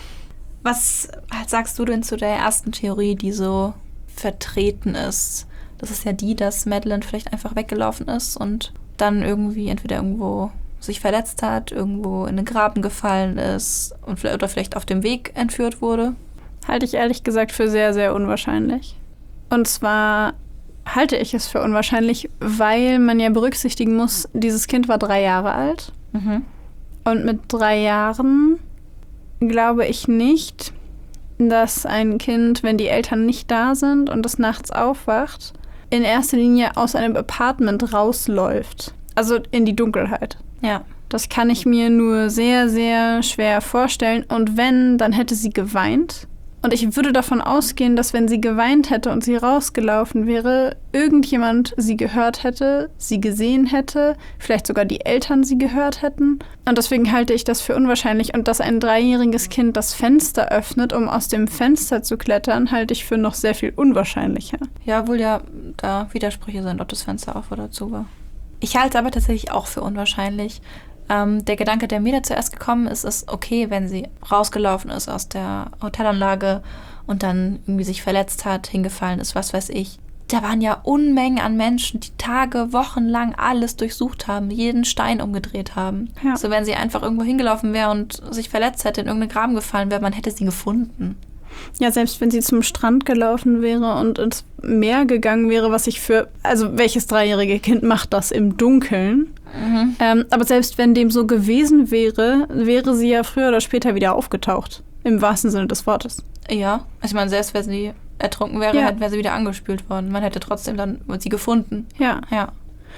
Was sagst du denn zu der ersten Theorie, die so vertreten ist? Das ist ja die, dass Madeleine vielleicht einfach weggelaufen ist und dann irgendwie entweder irgendwo sich verletzt hat, irgendwo in den Graben gefallen ist und vielleicht, oder vielleicht auf dem Weg entführt wurde. Halte ich ehrlich gesagt für sehr, sehr unwahrscheinlich. Und zwar halte ich es für unwahrscheinlich, weil man ja berücksichtigen muss, dieses Kind war drei Jahre alt. Mhm. Und mit drei Jahren glaube ich nicht, dass ein Kind, wenn die Eltern nicht da sind und es nachts aufwacht, in erster Linie aus einem Apartment rausläuft. Also in die Dunkelheit. Ja. Das kann ich mir nur sehr, sehr schwer vorstellen. Und wenn, dann hätte sie geweint. Und ich würde davon ausgehen, dass wenn sie geweint hätte und sie rausgelaufen wäre, irgendjemand sie gehört hätte, sie gesehen hätte, vielleicht sogar die Eltern sie gehört hätten. Und deswegen halte ich das für unwahrscheinlich. Und dass ein dreijähriges Kind das Fenster öffnet, um aus dem Fenster zu klettern, halte ich für noch sehr viel unwahrscheinlicher. Ja, obwohl ja da Widersprüche sind, ob das Fenster auf oder zu war. Ich halte es aber tatsächlich auch für unwahrscheinlich. Ähm, der Gedanke, der mir da zuerst gekommen ist, ist okay, wenn sie rausgelaufen ist aus der Hotelanlage und dann irgendwie sich verletzt hat, hingefallen ist, was weiß ich. Da waren ja Unmengen an Menschen, die Tage, Wochen lang alles durchsucht haben, jeden Stein umgedreht haben. Ja. So, wenn sie einfach irgendwo hingelaufen wäre und sich verletzt hätte, in irgendeinen Graben gefallen wäre, man hätte sie gefunden. Ja, selbst wenn sie zum Strand gelaufen wäre und ins Meer gegangen wäre, was ich für, also welches dreijährige Kind macht das im Dunkeln? Mhm. Ähm, aber selbst wenn dem so gewesen wäre, wäre sie ja früher oder später wieder aufgetaucht. Im wahrsten Sinne des Wortes. Ja, also ich meine, selbst wenn sie ertrunken wäre, Ja. wäre sie wieder angespült worden. Man hätte trotzdem dann sie gefunden. Ja. Ja.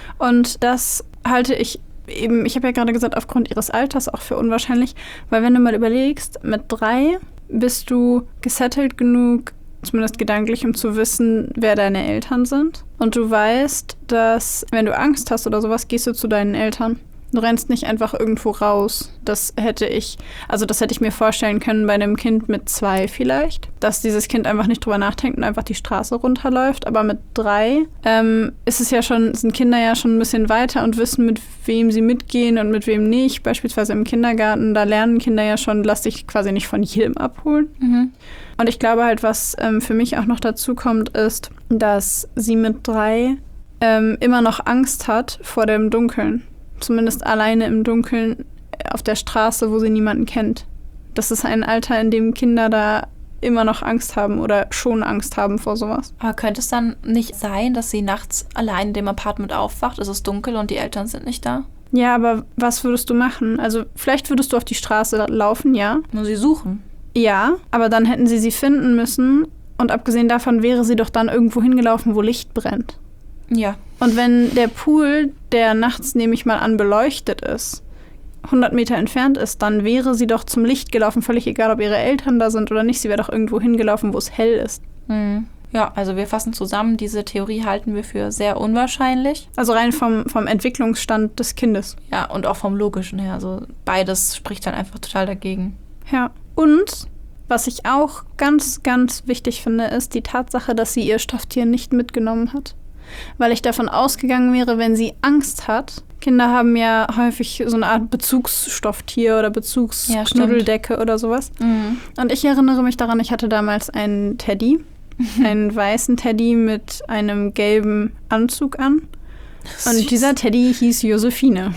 Und das halte ich eben, ich habe ja gerade gesagt, aufgrund ihres Alters auch für unwahrscheinlich, weil wenn du mal überlegst, mit drei bist du gesettelt genug, zumindest gedanklich, um zu wissen, wer deine Eltern sind. Und du weißt, dass, wenn du Angst hast oder sowas, gehst du zu deinen Eltern. Du rennst nicht einfach irgendwo raus. Das hätte ich, also das hätte ich mir vorstellen können bei einem Kind mit zwei vielleicht, dass dieses Kind einfach nicht drüber nachdenkt und einfach die Straße runterläuft. Aber mit drei ähm, ist es ja schon, sind Kinder ja schon ein bisschen weiter und wissen, mit wem sie mitgehen und mit wem nicht. Beispielsweise im Kindergarten, da lernen Kinder ja schon, lass dich quasi nicht von jedem abholen. Mhm. Und ich glaube halt, was ähm, für mich auch noch dazu kommt, ist, dass sie mit drei ähm, immer noch Angst hat vor dem Dunkeln. Zumindest alleine im Dunkeln auf der Straße, wo sie niemanden kennt. Das ist ein Alter, in dem Kinder da immer noch Angst haben oder schon Angst haben vor sowas. Aber könnte es dann nicht sein, dass sie nachts allein in dem Apartment aufwacht, es ist dunkel und die Eltern sind nicht da? Ja, aber was würdest du machen? Also vielleicht würdest du auf die Straße laufen, ja. Nur sie suchen. Ja, aber dann hätten sie sie finden müssen und abgesehen davon wäre sie doch dann irgendwo hingelaufen, wo Licht brennt. Ja. Und wenn der Pool, der nachts, nehme ich mal an, beleuchtet ist, hundert Meter entfernt ist, dann wäre sie doch zum Licht gelaufen, völlig egal, ob ihre Eltern da sind oder nicht. Sie wäre doch irgendwo hingelaufen, wo es hell ist. Mhm. Ja, also wir fassen zusammen, diese Theorie halten wir für sehr unwahrscheinlich. Also rein vom, vom Entwicklungsstand des Kindes. Ja, und auch vom Logischen her. Also beides spricht dann einfach total dagegen. Ja. Und was ich auch ganz, ganz wichtig finde, ist die Tatsache, dass sie ihr Stofftier nicht mitgenommen hat. Weil ich davon ausgegangen wäre, wenn sie Angst hat, Kinder haben ja häufig so eine Art Bezugsstofftier oder Bezugsknuddeldecke oder sowas. Mhm. Und ich erinnere mich daran, ich hatte damals einen Teddy, einen weißen Teddy mit einem gelben Anzug an. Und Süß. dieser Teddy hieß Josephine.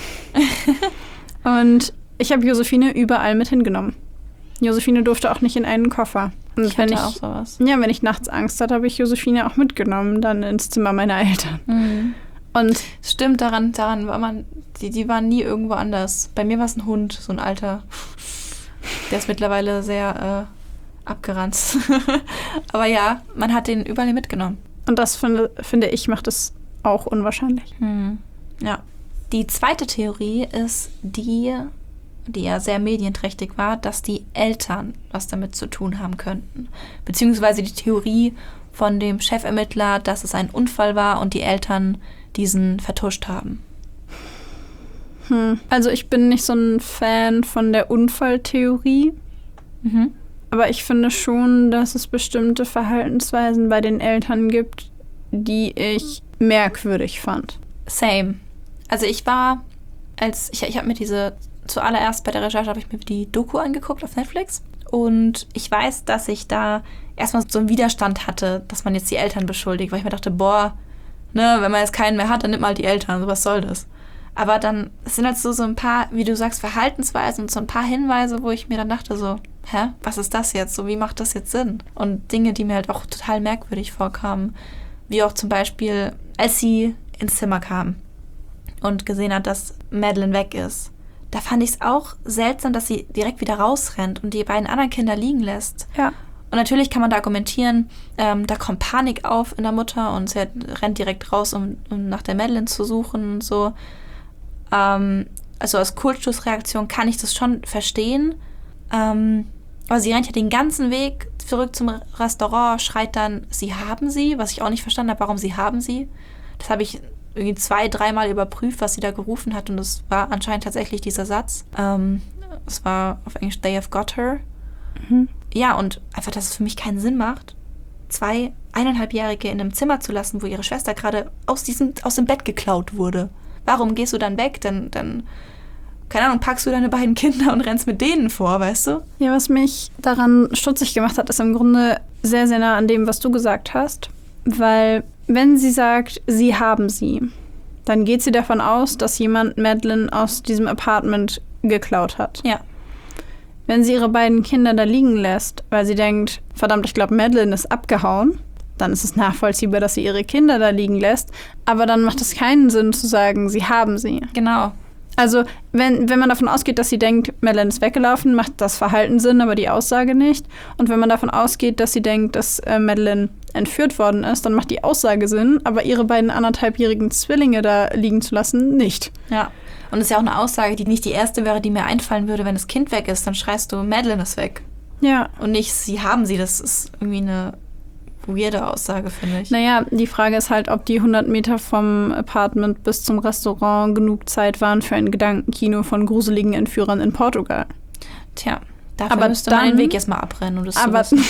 Und ich habe Josephine überall mit hingenommen. Josephine durfte auch nicht in einen Koffer. Und Ich wenn hatte ich, auch sowas. ja, wenn ich nachts Angst hatte, habe ich Josephine auch mitgenommen, dann ins Zimmer meiner Eltern. Mhm. Und Stimmt, daran, daran war man, die, die waren nie irgendwo anders. Bei mir war es ein Hund, so ein alter. Der ist mittlerweile sehr äh, abgeranzt. Aber ja, man hat den überall mitgenommen. Und das finde, finde ich, macht es auch unwahrscheinlich. Hm. Ja. Die zweite Theorie ist die, die ja sehr medienträchtig war, dass die Eltern was damit zu tun haben könnten. Beziehungsweise die Theorie von dem Chefermittler, dass es ein Unfall war und die Eltern diesen vertuscht haben. Hm. Also ich bin nicht so ein Fan von der Unfalltheorie. Mhm. Aber ich finde schon, dass es bestimmte Verhaltensweisen bei den Eltern gibt, die ich merkwürdig fand. Same. Also ich war, als ich, ich habe mir diese, zuallererst bei der Recherche habe ich mir die Doku angeguckt auf Netflix. Und ich weiß, dass ich da erstmal so einen Widerstand hatte, dass man jetzt die Eltern beschuldigt, weil ich mir dachte, boah, ne, wenn man jetzt keinen mehr hat, dann nimmt man halt die Eltern, so was soll das? Aber dann es sind halt so, so ein paar, wie du sagst, Verhaltensweisen und so ein paar Hinweise, wo ich mir dann dachte so, hä, was ist das jetzt? So, wie macht das jetzt Sinn? Und Dinge, die mir halt auch total merkwürdig vorkamen, wie auch zum Beispiel, als sie ins Zimmer kam und gesehen hat, dass Madeleine weg ist. Da fand ich es auch seltsam, dass sie direkt wieder rausrennt und die beiden anderen Kinder liegen lässt. Ja. Und natürlich kann man da argumentieren, ähm, da kommt Panik auf in der Mutter und sie hat, rennt direkt raus, um, um nach der Madeleine zu suchen und so. Ähm, also als Kurzschlussreaktion kann ich das schon verstehen. Ähm, aber sie rennt ja den ganzen Weg zurück zum Restaurant, schreit dann, sie haben sie, was ich auch nicht verstanden habe, warum sie haben sie. Das habe ich irgendwie zwei, dreimal überprüft, was sie da gerufen hat und es war anscheinend tatsächlich dieser Satz. Ähm, es war auf Englisch, they have got her. Mhm. Ja, und einfach, dass es für mich keinen Sinn macht, zwei eineinhalbjährige in einem Zimmer zu lassen, wo ihre Schwester gerade aus diesem, aus dem Bett geklaut wurde. Warum gehst du dann weg? Dann, dann, keine Ahnung, packst du deine beiden Kinder und rennst mit denen vor, weißt du? Ja, was mich daran stutzig gemacht hat, ist im Grunde sehr, sehr nah an dem, was du gesagt hast. Weil, wenn sie sagt, sie haben sie, dann geht sie davon aus, dass jemand Madeleine aus diesem Apartment geklaut hat. Ja. Wenn sie ihre beiden Kinder da liegen lässt, weil sie denkt, verdammt, ich glaube, Madeleine ist abgehauen, dann ist es nachvollziehbar, dass sie ihre Kinder da liegen lässt. Aber dann macht es keinen Sinn zu sagen, sie haben sie. Genau. Also, wenn, wenn man davon ausgeht, dass sie denkt, Madeleine ist weggelaufen, macht das Verhalten Sinn, aber die Aussage nicht. Und wenn man davon ausgeht, dass sie denkt, dass äh, Madeleine entführt worden ist, dann macht die Aussage Sinn, aber ihre beiden anderthalbjährigen Zwillinge da liegen zu lassen, nicht. Ja. Und das ist ja auch eine Aussage, die nicht die erste wäre, die mir einfallen würde, wenn das Kind weg ist, dann schreist du, Madeleine ist weg. Ja. Und nicht, sie haben sie. Das ist irgendwie eine weirde Aussage, finde ich. Naja, die Frage ist halt, ob die hundert Meter vom Apartment bis zum Restaurant genug Zeit waren für ein Gedankenkino von gruseligen Entführern in Portugal. Tja, dafür aber müsste dann, man den Weg jetzt mal abrennen. Und das aber, zu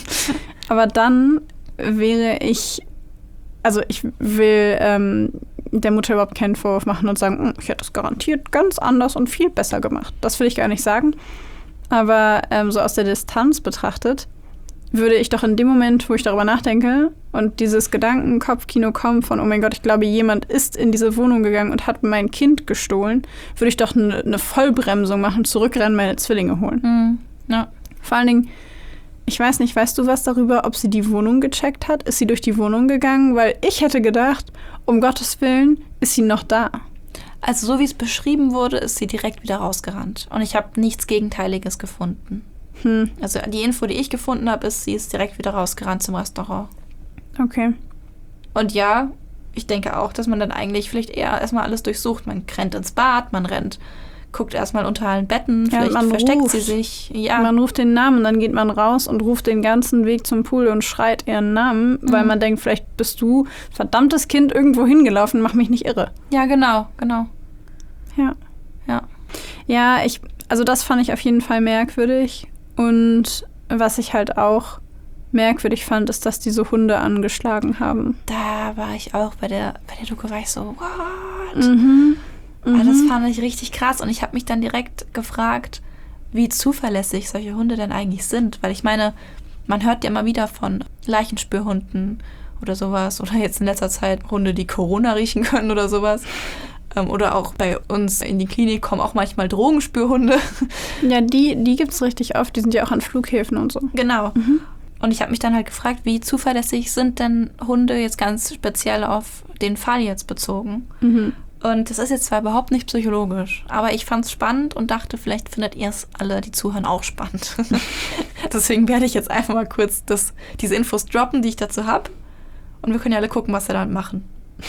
aber dann wäre ich, also ich will ähm, der Mutter überhaupt keinen Vorwurf machen und sagen, ich hätte es garantiert ganz anders und viel besser gemacht. Das will ich gar nicht sagen. Aber ähm, so aus der Distanz betrachtet, würde ich doch in dem Moment, wo ich darüber nachdenke und dieses Gedankenkopfkino kommt von, oh mein Gott, ich glaube, jemand ist in diese Wohnung gegangen und hat mein Kind gestohlen, würde ich doch eine ne Vollbremsung machen, zurückrennen, meine Zwillinge holen. Mhm. Ja. Vor allen Dingen, ich weiß nicht, weißt du was darüber, ob sie die Wohnung gecheckt hat? Ist sie durch die Wohnung gegangen? Weil ich hätte gedacht, um Gottes Willen, ist sie noch da. Also so wie es beschrieben wurde, ist sie direkt wieder rausgerannt. Und ich habe nichts Gegenteiliges gefunden. Hm. Also die Info, die ich gefunden habe, ist, sie ist direkt wieder rausgerannt zum Restaurant. Okay. Und ja, ich denke auch, dass man dann eigentlich vielleicht eher erstmal alles durchsucht. Man rennt ins Bad, man rennt, guckt erstmal unter allen Betten, Ja, vielleicht man versteckt ruft. sie sich. Ja. Man ruft den Namen, dann geht man raus und ruft den ganzen Weg zum Pool und schreit ihren Namen, mhm. weil man denkt, vielleicht bist du, verdammtes Kind, irgendwo hingelaufen, mach mich nicht irre. Ja, genau, genau. Ja. Ja. Ja, ich, also das fand ich auf jeden Fall merkwürdig. Und was ich halt auch merkwürdig fand, ist, dass diese Hunde angeschlagen haben. Da war ich auch bei der, bei der Doku, war ich so, what? Mhm. Mhm. Das Mhm. fand ich richtig krass. Und ich habe mich dann direkt gefragt, wie zuverlässig solche Hunde denn eigentlich sind. Weil ich meine, man hört ja immer wieder von Leichenspürhunden oder sowas. Oder jetzt in letzter Zeit Hunde, die Corona riechen können oder sowas. Oder auch bei uns in die Klinik kommen auch manchmal Drogenspürhunde. Ja, die, die gibt es richtig oft. Die sind ja auch an Flughäfen und so. Genau. Mhm. Und ich habe mich dann halt gefragt, wie zuverlässig sind denn Hunde jetzt ganz speziell auf den Fall jetzt bezogen. Mhm. Und das ist jetzt zwar überhaupt nicht psychologisch, aber ich fand es spannend und dachte, vielleicht findet ihr es alle, die zuhören, auch spannend. Deswegen werde ich jetzt einfach mal kurz das, diese Infos droppen, die ich dazu habe. Und wir können ja alle gucken, was wir damit machen.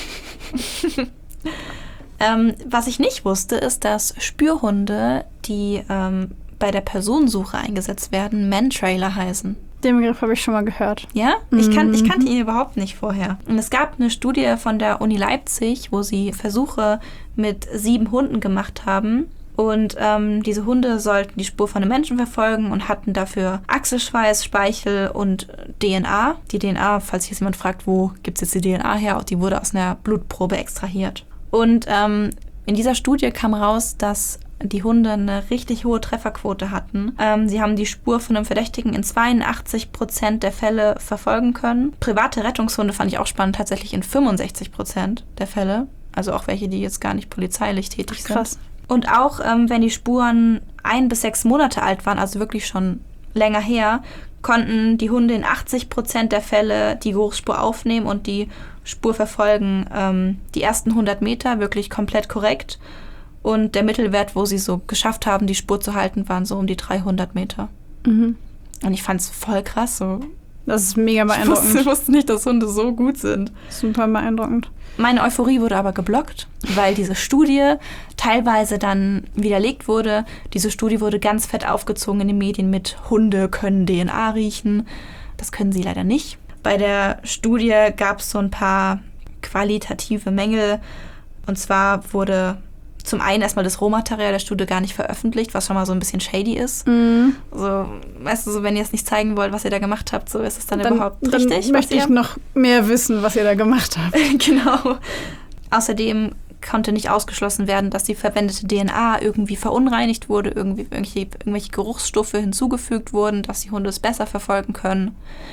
ähm, was ich nicht wusste, ist, dass Spürhunde, die ähm, bei der Personensuche eingesetzt werden, Mantrailer heißen. Den Begriff habe ich schon mal gehört. Ja? Ich, kan- Mhm. ich kannte ihn überhaupt nicht vorher. Und es gab eine Studie von der Uni Leipzig, wo sie Versuche mit sieben Hunden gemacht haben. Und ähm, diese Hunde sollten die Spur von einem Menschen verfolgen und hatten dafür Achselschweiß, Speichel und D N A. Die D N A, falls sich jetzt jemand fragt, wo gibt es jetzt die D N A her, auch die wurde aus einer Blutprobe extrahiert. Und ähm, in dieser Studie kam raus, dass die Hunde eine richtig hohe Trefferquote hatten. Ähm, sie haben die Spur von einem Verdächtigen in zweiundachtzig Prozent der Fälle verfolgen können. Private Rettungshunde fand ich auch spannend, tatsächlich in fünfundsechzig Prozent der Fälle. Also auch welche, die jetzt gar nicht polizeilich tätig sind. Krass. Und auch ähm, wenn die Spuren ein bis sechs Monate alt waren, also wirklich schon länger her, konnten die Hunde in achtzig Prozent der Fälle die Geruchsspur aufnehmen und die Spur verfolgen. Ähm, die ersten hundert Meter wirklich komplett korrekt. Und der Mittelwert, wo sie so geschafft haben, die Spur zu halten, waren so um die dreihundert Meter. Mhm. Und ich fand es voll krass. So. Das ist mega Ich beeindruckend. wusste, wusste nicht, dass Hunde so gut sind. Super beeindruckend. Meine Euphorie wurde aber geblockt, weil diese Studie teilweise dann widerlegt wurde. Diese Studie wurde ganz fett aufgezogen in den Medien mit Hunde können D N A riechen. Das können sie leider nicht. Bei der Studie gab es so ein paar qualitative Mängel. Und zwar wurde zum einen erstmal das Rohmaterial der Studie gar nicht veröffentlicht, was schon mal so ein bisschen shady ist. Mhm. So, weißt du, so, wenn ihr es nicht zeigen wollt, was ihr da gemacht habt, so ist es dann, Dann, überhaupt dann richtig? möchte was ich ihr noch mehr wissen, was ihr da gemacht habt. Genau. Außerdem konnte nicht ausgeschlossen werden, dass die verwendete D N A irgendwie verunreinigt wurde, irgendwie irgendwelche, irgendwelche Geruchsstoffe hinzugefügt wurden, dass die Hunde es besser verfolgen können.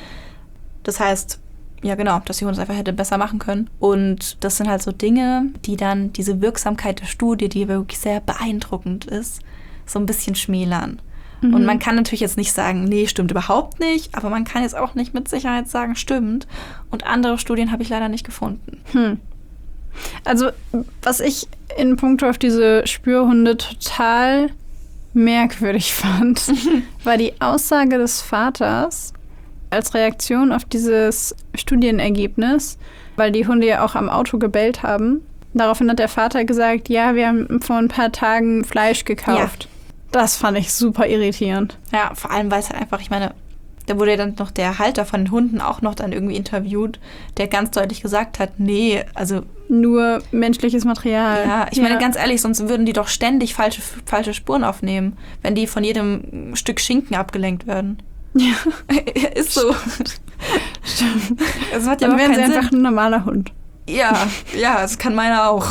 Das heißt, ja genau, dass die Hunde es einfach hätte besser machen können. Und das sind halt so Dinge, die dann diese Wirksamkeit der Studie, die wirklich sehr beeindruckend ist, so ein bisschen schmälern. Mhm. Und man kann natürlich jetzt nicht sagen, nee, stimmt überhaupt nicht, aber man kann jetzt auch nicht mit Sicherheit sagen, stimmt. Und andere Studien habe ich leider nicht gefunden. Hm. Also, was ich in puncto auf diese Spürhunde total merkwürdig fand, war die Aussage des Vaters als Reaktion auf dieses Studienergebnis, weil die Hunde ja auch am Auto gebellt haben. Daraufhin hat der Vater gesagt, ja, wir haben vor ein paar Tagen Fleisch gekauft. Ja. Das fand ich super irritierend. Ja, vor allem, weil es halt einfach, ich meine, da wurde ja dann noch der Halter von den Hunden auch noch dann irgendwie interviewt, der ganz deutlich gesagt hat, nee, also nur menschliches Material. Ja, ich ja. meine, ganz ehrlich, sonst würden die doch ständig falsche, falsche Spuren aufnehmen, wenn die von jedem Stück Schinken abgelenkt werden. Ja. Ist so. Stimmt. Das hat ja Dann wären sie Sinn. einfach ein normaler Hund. Ja, ja, das kann meiner auch.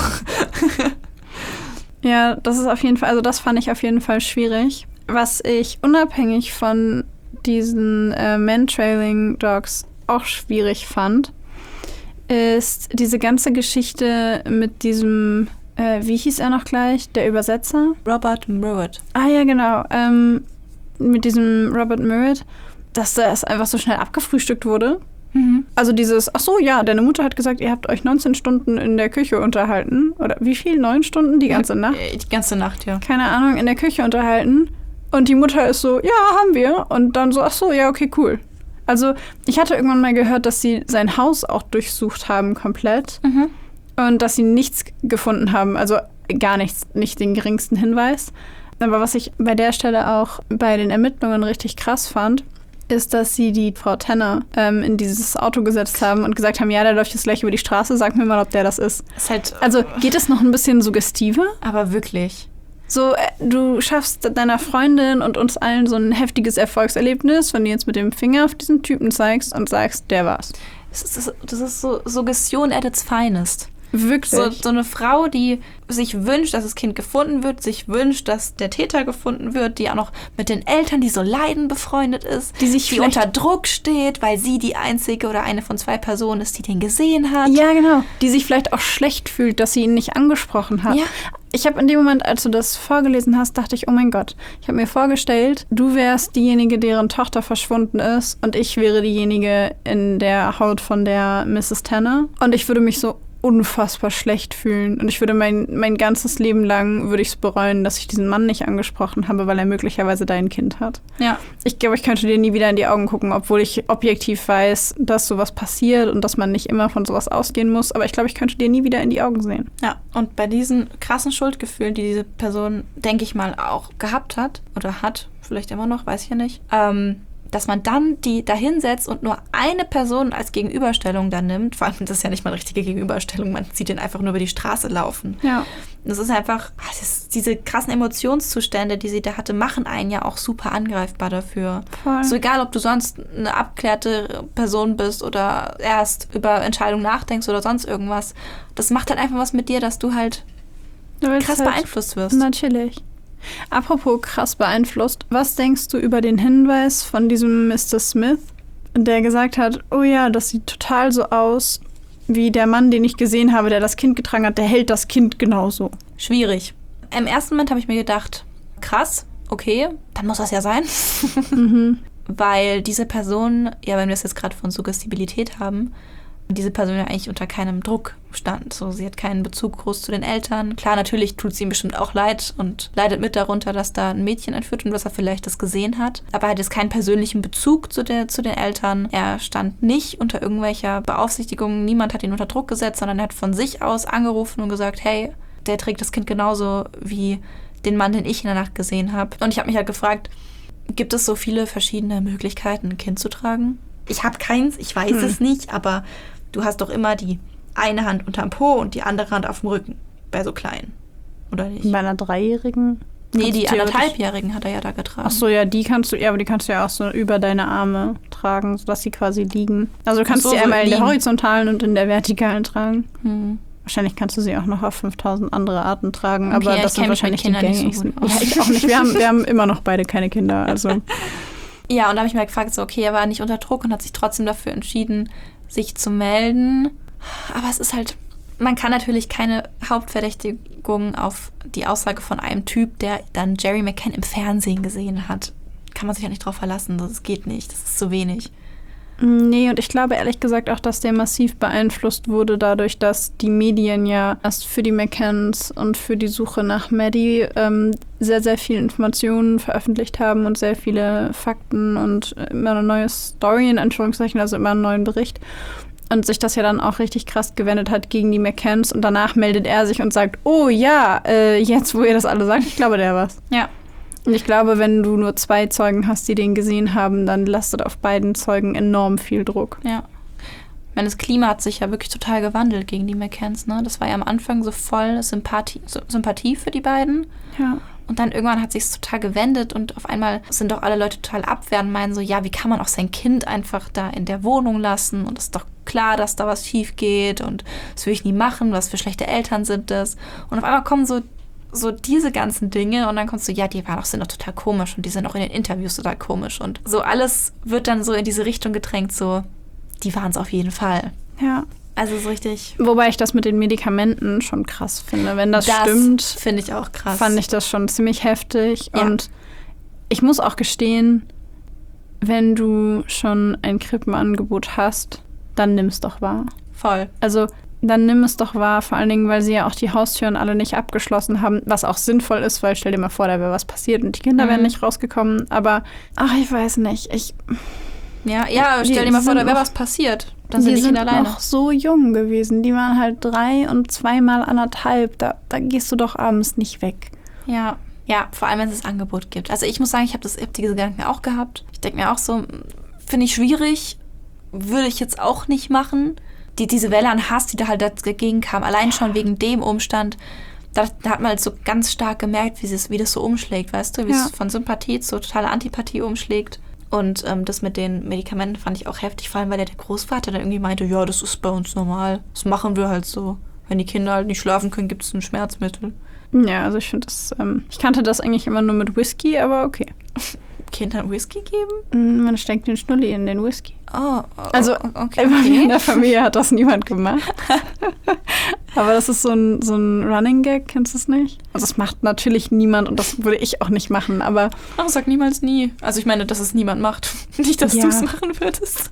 Ja, das ist auf jeden Fall, also das fand ich auf jeden Fall schwierig. Was ich unabhängig von diesen äh, Man-Trailing-Dogs auch schwierig fand, ist diese ganze Geschichte mit diesem, äh, wie hieß er noch gleich, der Übersetzer? Robert Murrett. Ah ja, genau. Ähm, mit diesem Robert Murrett, dass das einfach so schnell abgefrühstückt wurde. Mhm. Also dieses, ach so, ja, deine Mutter hat gesagt, ihr habt euch neunzehn Stunden in der Küche unterhalten. Oder wie viel? Neun Stunden? Die ganze Nacht? Die ganze Nacht, ja. Keine Ahnung, in der Küche unterhalten. Und die Mutter ist so, ja, haben wir. Und dann so, ach so, ja, okay, cool. Also ich hatte irgendwann mal gehört, dass sie sein Haus auch durchsucht haben komplett. Mhm. Und dass sie nichts gefunden haben. Also gar nichts, nicht den geringsten Hinweis. Aber was ich bei der Stelle auch bei den Ermittlungen richtig krass fand, ist, dass sie die Frau Tenner ähm, in dieses Auto gesetzt haben und gesagt haben, ja, der läuft jetzt gleich über die Straße, sag mir mal, ob der das ist. ist halt, also geht es noch ein bisschen suggestiver? Aber wirklich. So, äh, du schaffst deiner Freundin und uns allen so ein heftiges Erfolgserlebnis, wenn du jetzt mit dem Finger auf diesen Typen zeigst und sagst, der war's. Das ist, das ist so Suggestion at its finest. Wirklich? So, so eine Frau, die sich wünscht, dass das Kind gefunden wird, sich wünscht, dass der Täter gefunden wird, die auch noch mit den Eltern, die so leiden, befreundet ist, die sich die unter Druck steht, weil sie die einzige oder eine von zwei Personen ist, die den gesehen hat. Ja, genau. Die sich vielleicht auch schlecht fühlt, dass sie ihn nicht angesprochen hat. Ja. Ich habe in dem Moment, als du das vorgelesen hast, dachte ich, oh mein Gott, ich habe mir vorgestellt, du wärst diejenige, deren Tochter verschwunden ist und ich wäre diejenige in der Haut von der Misses Tanner. Und ich würde mich so unfassbar schlecht fühlen. Und ich würde mein, mein ganzes Leben lang würde ich es bereuen, dass ich diesen Mann nicht angesprochen habe, weil er möglicherweise dein Kind hat. Ja. Ich glaube, ich könnte dir nie wieder in die Augen gucken, obwohl ich objektiv weiß, dass sowas passiert und dass man nicht immer von sowas ausgehen muss. Aber ich glaube, ich könnte dir nie wieder in die Augen sehen. Ja, und bei diesen krassen Schuldgefühlen, die diese Person, denke ich mal, auch gehabt hat oder hat, vielleicht immer noch, weiß ich ja nicht, ähm, dass man dann die da hinsetzt und nur eine Person als Gegenüberstellung dann nimmt. Vor allem, das ist ja nicht mal eine richtige Gegenüberstellung, man sieht den einfach nur über die Straße laufen. Ja. Das ist einfach, das ist, diese krassen Emotionszustände, die sie da hatte, machen einen ja auch super angreifbar dafür. Voll. So egal, ob du sonst eine abgeklärte Person bist oder erst über Entscheidungen nachdenkst oder sonst irgendwas. Das macht halt einfach was mit dir, dass du halt krass halt beeinflusst wirst. Natürlich. Apropos krass beeinflusst, was denkst du über den Hinweis von diesem Mister Smith, der gesagt hat, oh ja, das sieht total so aus, wie der Mann, den ich gesehen habe, der das Kind getragen hat, der hält das Kind genauso. Schwierig. Im ersten Moment habe ich mir gedacht, krass, okay, dann muss das ja sein. Mhm. Weil diese Person, ja, wenn wir es jetzt gerade von Suggestibilität haben, diese Person ja eigentlich unter keinem Druck stand. So, sie hat keinen Bezug groß zu den Eltern. Klar, natürlich tut es ihm bestimmt auch leid und leidet mit darunter, dass da ein Mädchen entführt und dass er vielleicht das gesehen hat. Aber er hat jetzt keinen persönlichen Bezug zu, der, zu den Eltern. Er stand nicht unter irgendwelcher Beaufsichtigung. Niemand hat ihn unter Druck gesetzt, sondern er hat von sich aus angerufen und gesagt, hey, der trägt das Kind genauso wie den Mann, den ich in der Nacht gesehen habe. Und ich habe mich halt gefragt, gibt es so viele verschiedene Möglichkeiten, ein Kind zu tragen? Ich habe keins, ich weiß hm. es nicht, aber du hast doch immer die eine Hand unterm Po und die andere Hand auf dem Rücken. Bei so kleinen. Oder nicht? Bei einer Dreijährigen? Nee, die anderthalbjährigen hat er ja da getragen. Ach so, ja, die kannst du, ja, aber die kannst du ja auch so über deine Arme tragen, sodass sie quasi liegen. Also du kannst so, sie einmal so in der horizontalen und in der vertikalen tragen. Hm. Wahrscheinlich kannst du sie auch noch auf fünftausend andere Arten tragen, okay, aber das sind wahrscheinlich die gängigsten. So ja, ich auch nicht. Wir haben, wir haben immer noch beide keine Kinder, also. Ja, und da habe ich mir gefragt, so, okay, er war nicht unter Druck und hat sich trotzdem dafür entschieden, sich zu melden. Aber es ist halt, man kann natürlich keine Hauptverdächtigung auf die Aussage von einem Typ, der dann Jerry McCann im Fernsehen gesehen hat. Kann man sich ja nicht drauf verlassen, das geht nicht, das ist zu wenig. Nee, und ich glaube ehrlich gesagt auch, dass der massiv beeinflusst wurde dadurch, dass die Medien ja erst für die McCanns und für die Suche nach Maddie ähm, sehr, sehr viele Informationen veröffentlicht haben und sehr viele Fakten und immer eine neue Story in Anführungszeichen, also immer einen neuen Bericht. Und sich das ja dann auch richtig krass gewendet hat gegen die McCanns und danach meldet er sich und sagt, oh ja, äh, jetzt wo ihr das alle sagt, ich glaube, der war's. Ja. Und ich glaube, wenn du nur zwei Zeugen hast, die den gesehen haben, dann lastet auf beiden Zeugen enorm viel Druck. Ja. Ich meine, das Klima hat sich ja wirklich total gewandelt gegen die McCanns, ne? Das war ja am Anfang so voll Sympathie, Sympathie für die beiden. Ja. Und dann irgendwann hat sich es total gewendet und auf einmal sind doch alle Leute total abwehrend und meinen so, ja, wie kann man auch sein Kind einfach da in der Wohnung lassen? Und es ist doch klar, dass da was schief geht und das will ich nie machen, was für schlechte Eltern sind das? Und auf einmal kommen so so diese ganzen Dinge und dann kommst du, ja, die waren auch, sind doch total komisch und die sind auch in den Interviews total komisch und so alles wird dann so in diese Richtung gedrängt, so, die waren es auf jeden Fall. Ja. Also so richtig. Wobei ich das mit den Medikamenten schon krass finde. Wenn das, das stimmt, finde ich auch krass. Fand ich das schon ziemlich heftig. Ja. Und ich muss auch gestehen, wenn du schon ein Krippenangebot hast, dann nimm es doch wahr. Voll. Also dann nimm es doch wahr, vor allen Dingen, weil sie ja auch die Haustüren alle nicht abgeschlossen haben, was auch sinnvoll ist, weil stell dir mal vor, da wäre was passiert und die Kinder mhm. wären nicht rausgekommen. Aber, ach, ich weiß nicht, ich... Ja, ja, die, stell dir mal vor, da wäre was passiert. Dann die sind die sind Kinder alleine. noch so jung gewesen. Die waren halt drei und zweimal anderthalb. Da, da gehst du doch abends nicht weg. Ja, ja, vor allem, wenn es das Angebot gibt. Also ich muss sagen, ich habe hab diese Gedanken auch gehabt. Ich denke mir auch so, finde ich schwierig, würde ich jetzt auch nicht machen. Die, diese Welle an Hass, die da halt dagegen kam, allein schon wegen dem Umstand, da, da hat man halt so ganz stark gemerkt, wie, es, wie das so umschlägt, weißt du? Wie ja. es von Sympathie zu totaler Antipathie umschlägt. Und ähm, das mit den Medikamenten fand ich auch heftig, vor allem, weil der, der Großvater dann irgendwie meinte, ja, das ist bei uns normal. Das machen wir halt so. Wenn die Kinder halt nicht schlafen können, gibt es ein Schmerzmittel. Ja, also ich finde das, ähm, ich kannte das eigentlich immer nur mit Whisky, aber okay. Kindern Whisky geben? Man steckt den Schnulli in den Whisky. Oh, oh also okay. okay. In der Familie hat das niemand gemacht. Aber das ist so ein, so ein Running Gag, kennst du es nicht? Also das macht natürlich niemand und das würde ich auch nicht machen, aber... Ach, sag niemals nie. Also ich meine, dass es niemand macht. Nicht, dass Ja. du es machen würdest.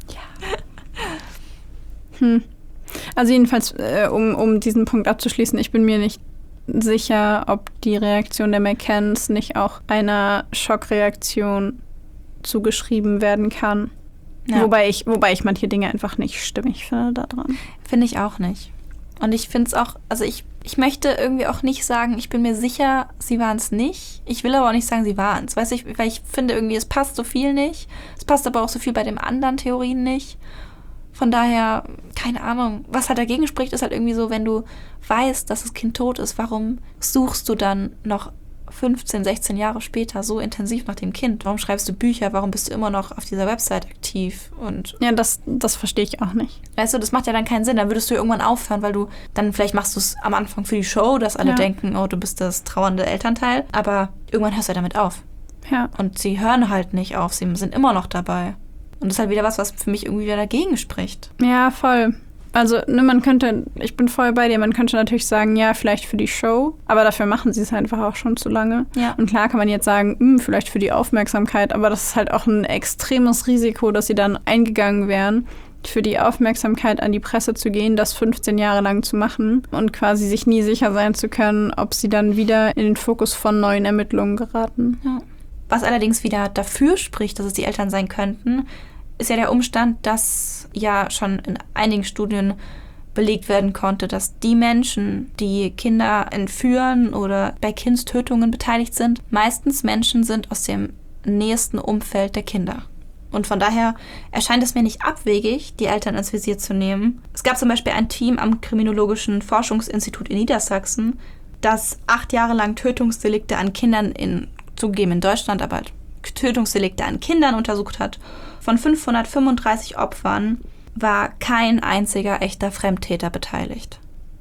Hm. Also jedenfalls, äh, um, um diesen Punkt abzuschließen, ich bin mir nicht sicher, ob die Reaktion der McCanns nicht auch einer Schockreaktion zugeschrieben werden kann. Ja. Wobei ich, wobei ich manche Dinge einfach nicht stimmig finde daran. Finde ich auch nicht. Und ich finde es auch, also ich, ich möchte irgendwie auch nicht sagen, ich bin mir sicher, sie waren es nicht. Ich will aber auch nicht sagen, sie waren es. Weißt du, ich, weil ich finde irgendwie, es passt so viel nicht. Es passt aber auch so viel bei den anderen Theorien nicht. Von daher, keine Ahnung. Was halt dagegen spricht, ist halt irgendwie so, wenn du weißt, dass das Kind tot ist, warum suchst du dann noch fünfzehn, sechzehn Jahre später so intensiv nach dem Kind? Warum schreibst du Bücher? Warum bist du immer noch auf dieser Website aktiv? Und Ja, das, das verstehe ich auch nicht. weißt du, das macht ja dann keinen Sinn. Dann würdest du irgendwann aufhören, weil du dann vielleicht machst du es am Anfang für die Show, dass alle Ja. denken, oh, du bist das trauernde Elternteil. Aber irgendwann hörst du damit auf. Ja. Und sie hören halt nicht auf. Sie sind immer noch dabei. Und das ist halt wieder was, was für mich irgendwie wieder dagegen spricht. Ja, voll. Also, ne, man könnte, ich bin voll bei dir, man könnte natürlich sagen, ja, vielleicht für die Show, aber dafür machen sie es einfach auch schon zu lange. Ja. Und klar kann man jetzt sagen, hm, vielleicht für die Aufmerksamkeit, aber das ist halt auch ein extremes Risiko, dass sie dann eingegangen wären, für die Aufmerksamkeit an die Presse zu gehen, das fünfzehn Jahre lang zu machen und quasi sich nie sicher sein zu können, ob sie dann wieder in den Fokus von neuen Ermittlungen geraten. Ja. Was allerdings wieder dafür spricht, dass es die Eltern sein könnten, ist ja der Umstand, dass ja schon in einigen Studien belegt werden konnte, dass die Menschen, die Kinder entführen oder bei Kindstötungen beteiligt sind, meistens Menschen sind aus dem nächsten Umfeld der Kinder. Und von daher erscheint es mir nicht abwegig, die Eltern ins Visier zu nehmen. Es gab zum Beispiel ein Team am Kriminologischen Forschungsinstitut in Niedersachsen, das acht Jahre lang Tötungsdelikte an Kindern in, zugegeben in Deutschland, aber Tötungsdelikte an Kindern untersucht hat. Von fünfhundertfünfunddreißig Opfern war kein einziger echter Fremdtäter beteiligt.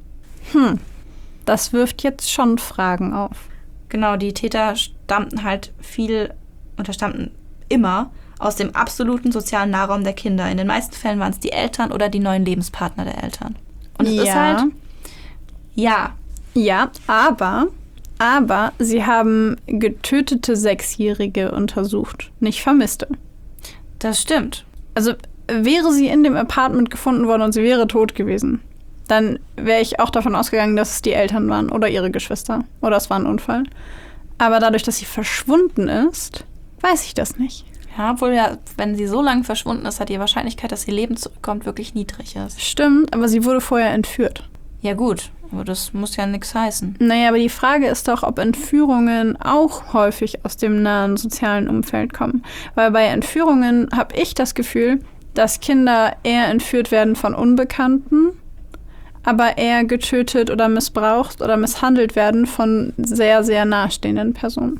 Hm, das wirft jetzt schon Fragen auf. Genau, die Täter stammten halt viel, oder stammten immer aus dem absoluten sozialen Nahraum der Kinder. In den meisten Fällen waren es die Eltern oder die neuen Lebenspartner der Eltern. Und es ja. ist halt, ja, Ja, aber, aber sie haben getötete Sechsjährige untersucht, nicht Vermisste. das stimmt. Also wäre sie in dem Apartment gefunden worden und sie wäre tot gewesen, dann wäre ich auch davon ausgegangen, dass es die Eltern waren oder ihre Geschwister oder es war ein Unfall. Aber dadurch, dass sie verschwunden ist, weiß ich das nicht. Ja, obwohl ja, wenn sie so lange verschwunden ist, hat die Wahrscheinlichkeit, dass ihr Leben zurückkommt, wirklich niedrig ist. Stimmt, aber sie wurde vorher entführt. Ja gut, aber das muss ja nichts heißen. Naja, aber die Frage ist doch, ob Entführungen auch häufig aus dem nahen sozialen Umfeld kommen. Weil bei Entführungen habe ich das Gefühl, dass Kinder eher entführt werden von Unbekannten, aber eher getötet oder missbraucht oder misshandelt werden von sehr, sehr nahestehenden Personen.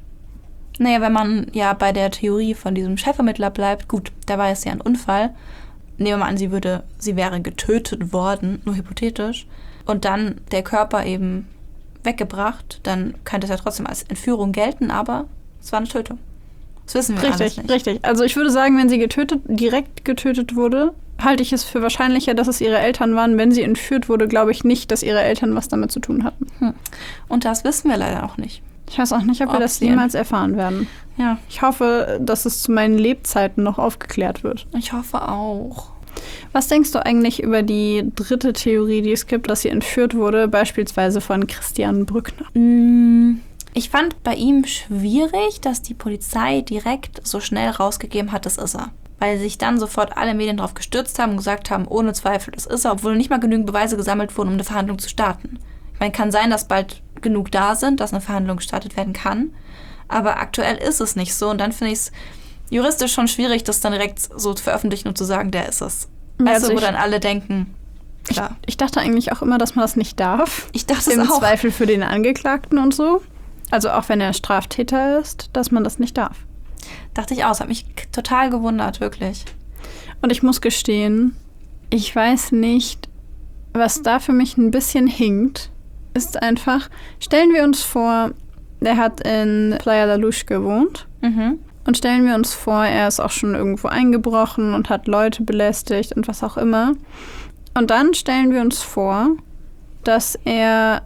Naja, wenn man ja bei der Theorie von diesem Chefermittler bleibt, gut, da war es ja ein Unfall. Nehmen wir mal an, sie würde, sie wäre getötet worden, nur hypothetisch, und dann der Körper eben weggebracht, dann könnte es ja trotzdem als Entführung gelten, aber es war eine Tötung. Das wissen wir alles Richtig, nicht. richtig. Also ich würde sagen, wenn sie getötet, direkt getötet wurde, halte ich es für wahrscheinlicher, dass es ihre Eltern waren. Wenn sie entführt wurde, glaube ich nicht, dass ihre Eltern was damit zu tun hatten. Hm. Und das wissen wir leider auch nicht. Ich weiß auch nicht, ob wir Ob das sie- jemals erfahren werden. Ja, Ich hoffe, dass es zu meinen Lebzeiten noch aufgeklärt wird. ich hoffe auch. Was denkst du eigentlich über die dritte Theorie, die es gibt, dass sie entführt wurde, beispielsweise von Christian Brückner? Mm, Ich fand bei ihm schwierig, dass die Polizei direkt so schnell rausgegeben hat, das ist er. Weil sich dann sofort alle Medien darauf gestürzt haben und gesagt haben, ohne Zweifel, das ist er, obwohl nicht mal genügend Beweise gesammelt wurden, um eine Verhandlung zu starten. Ich meine, kann sein, dass bald genug da sind, dass eine Verhandlung gestartet werden kann. Aber aktuell ist es nicht so. Und dann finde ich es juristisch schon schwierig, das dann direkt so zu veröffentlichen und zu sagen, der ist es. Ja, Weißt also du, wo ich- dann alle denken, klar. Ich dachte eigentlich auch immer, dass man das nicht darf. Ich dachte es Im auch. Zweifel für den Angeklagten und so. Also auch wenn er Straftäter ist, dass man das nicht darf. Dachte ich auch. Es hat mich k- total gewundert, wirklich. Und ich muss gestehen, ich weiß nicht, was da für mich ein bisschen hinkt, ist einfach, stellen wir uns vor, der hat in Playa da Luz gewohnt. Mhm. Und stellen wir uns vor, er ist auch schon irgendwo eingebrochen und hat Leute belästigt und was auch immer. Und dann stellen wir uns vor, dass er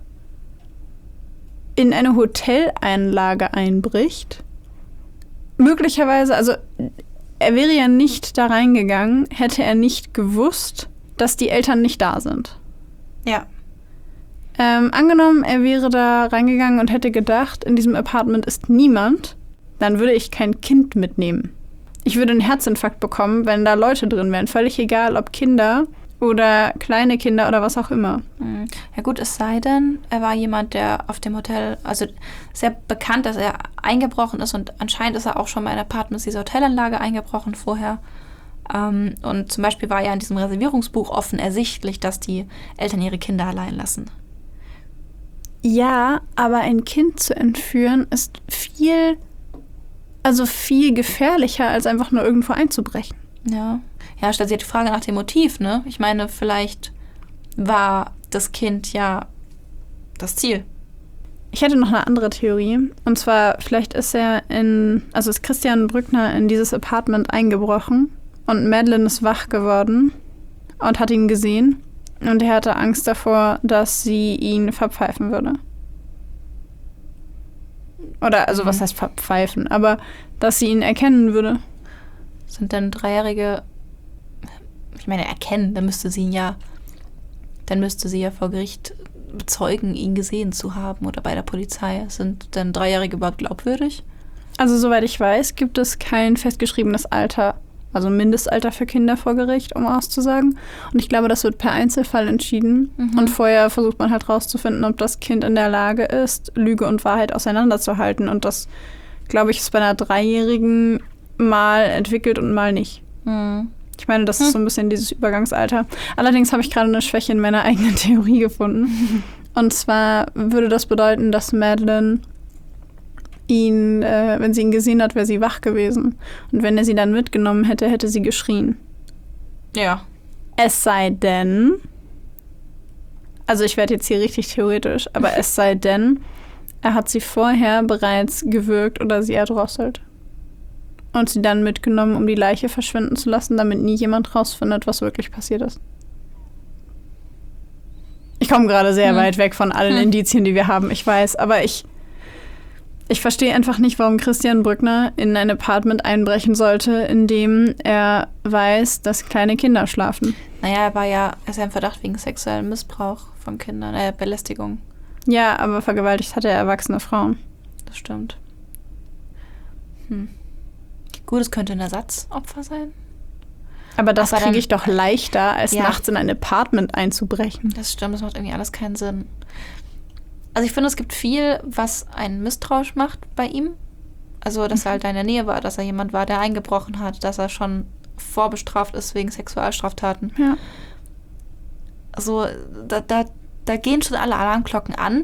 in eine Hoteleinlage einbricht. Möglicherweise, also er wäre ja nicht da reingegangen, hätte er nicht gewusst, dass die Eltern nicht da sind. Ja. Ähm, angenommen, er wäre da reingegangen und hätte gedacht, in diesem Apartment ist niemand, dann würde ich kein Kind mitnehmen. Ich würde einen Herzinfarkt bekommen, wenn da Leute drin wären. Völlig egal, ob Kinder oder kleine Kinder oder was auch immer. Ja gut, es sei denn, er war jemand, der auf dem Hotel, also sehr bekannt, dass er eingebrochen ist und anscheinend ist er auch schon mal in Apartments dieser Hotelanlage eingebrochen vorher. Ähm, und zum Beispiel war ja in diesem Reservierungsbuch offen ersichtlich, dass die Eltern ihre Kinder allein lassen. Ja, aber ein Kind zu entführen ist viel, also viel gefährlicher, als einfach nur irgendwo einzubrechen. Ja. Ja, stellt sich die Frage nach dem Motiv, ne? Ich meine, vielleicht war das Kind ja das Ziel. Ich hätte noch eine andere Theorie. Und zwar, vielleicht ist er in, also ist Christian Brückner in dieses Apartment eingebrochen und Madeleine ist wach geworden und hat ihn gesehen. Und er hatte Angst davor, dass sie ihn verpfeifen würde. Oder, also was heißt verpfeifen? Aber dass sie ihn erkennen würde. Sind denn Dreijährige, ich meine, erkennen, dann müsste sie ihn ja, dann müsste sie ja vor Gericht bezeugen, ihn gesehen zu haben oder bei der Polizei. Sind denn Dreijährige überhaupt glaubwürdig? Also soweit ich weiß, gibt es kein festgeschriebenes Alter, also Mindestalter für Kinder vor Gericht, um auszusagen. Und ich glaube, das wird per Einzelfall entschieden. Mhm. Und vorher versucht man halt rauszufinden, ob das Kind in der Lage ist, Lüge und Wahrheit auseinanderzuhalten. Und das, glaube ich, ist bei einer Dreijährigen mal entwickelt und mal nicht. Mhm. Ich meine, das ist so ein bisschen dieses Übergangsalter. Allerdings habe ich gerade eine Schwäche in meiner eigenen Theorie gefunden. Und zwar würde das bedeuten, dass Madeleine ihn, äh, wenn sie ihn gesehen hat, wäre sie wach gewesen. Und wenn er sie dann mitgenommen hätte, hätte sie geschrien. Ja. Es sei denn, also ich werde jetzt hier richtig theoretisch, aber es sei denn, er hat sie vorher bereits gewürgt oder sie erdrosselt. Und sie dann mitgenommen, um die Leiche verschwinden zu lassen, damit nie jemand rausfindet, was wirklich passiert ist. Ich komme gerade sehr hm. weit weg von allen hm. Indizien, die wir haben, ich weiß, aber ich Ich verstehe einfach nicht, warum Christian Brückner in ein Apartment einbrechen sollte, in dem er weiß, dass kleine Kinder schlafen. Naja, er war ja, er ist ja im Verdacht wegen sexuellem Missbrauch von Kindern, äh, Belästigung. Ja, aber vergewaltigt hat er erwachsene Frauen. Das stimmt. Hm. Gut, es könnte ein Ersatzopfer sein. Aber das kriege ich doch leichter, als ja. nachts in ein Apartment einzubrechen. Das stimmt, das macht irgendwie alles keinen Sinn. Also ich finde, es gibt viel, was einen misstrauisch macht bei ihm. Also, dass er halt in der Nähe war, dass er jemand war, der eingebrochen hat, dass er schon vorbestraft ist wegen Sexualstraftaten. Ja. Also, da, da, da gehen schon alle Alarmglocken an.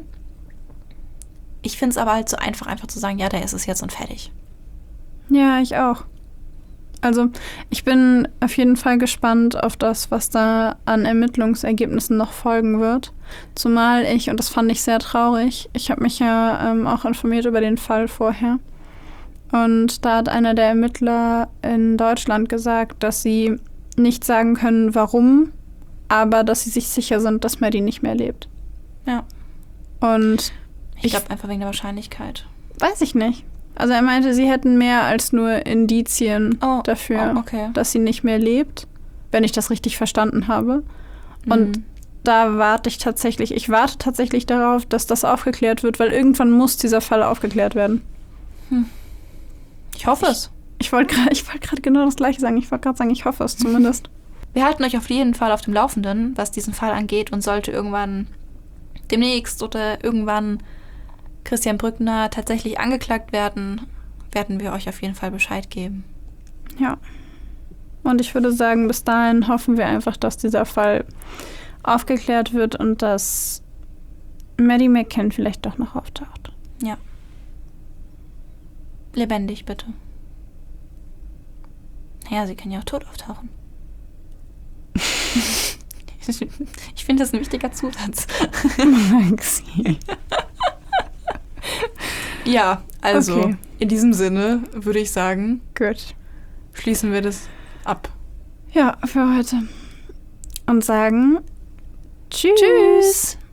Ich finde es aber halt so einfach, einfach zu sagen, ja, der ist es jetzt und fertig. Ja, ich auch. Also, ich bin auf jeden Fall gespannt auf das, was da an Ermittlungsergebnissen noch folgen wird. Zumal ich, und das fand ich sehr traurig, ich habe mich ja ähm, auch informiert über den Fall vorher. Und da hat einer der Ermittler in Deutschland gesagt, dass sie nicht sagen können, warum, aber dass sie sich sicher sind, dass Maddie nicht mehr lebt. Ja. Und ich glaube einfach wegen der Wahrscheinlichkeit. Weiß ich nicht. Also er meinte, sie hätten mehr als nur Indizien oh, dafür, oh, okay. dass sie nicht mehr lebt, wenn ich das richtig verstanden habe. Und mhm. da warte ich tatsächlich, ich warte tatsächlich darauf, dass das aufgeklärt wird, weil irgendwann muss dieser Fall aufgeklärt werden. Hm. Ich hoffe es. Ich, ich wollte gerade ich wollt gerade genau das Gleiche sagen. Ich wollte gerade sagen, ich hoffe es zumindest. Wir halten euch auf jeden Fall auf dem Laufenden, was diesen Fall angeht, und sollte irgendwann demnächst oder irgendwann Christian Brückner tatsächlich angeklagt werden, werden wir euch auf jeden Fall Bescheid geben. Ja. Und ich würde sagen, bis dahin hoffen wir einfach, dass dieser Fall aufgeklärt wird und dass Maddie McCann vielleicht doch noch auftaucht. Ja. Lebendig, bitte. Naja, sie kann ja auch tot auftauchen. Ich finde das ein wichtiger Zusatz. Maxi. Ja, also okay. In diesem Sinne würde ich sagen, gut, schließen wir das ab. Ja, für heute. Und sagen Tschüss. Tschüss.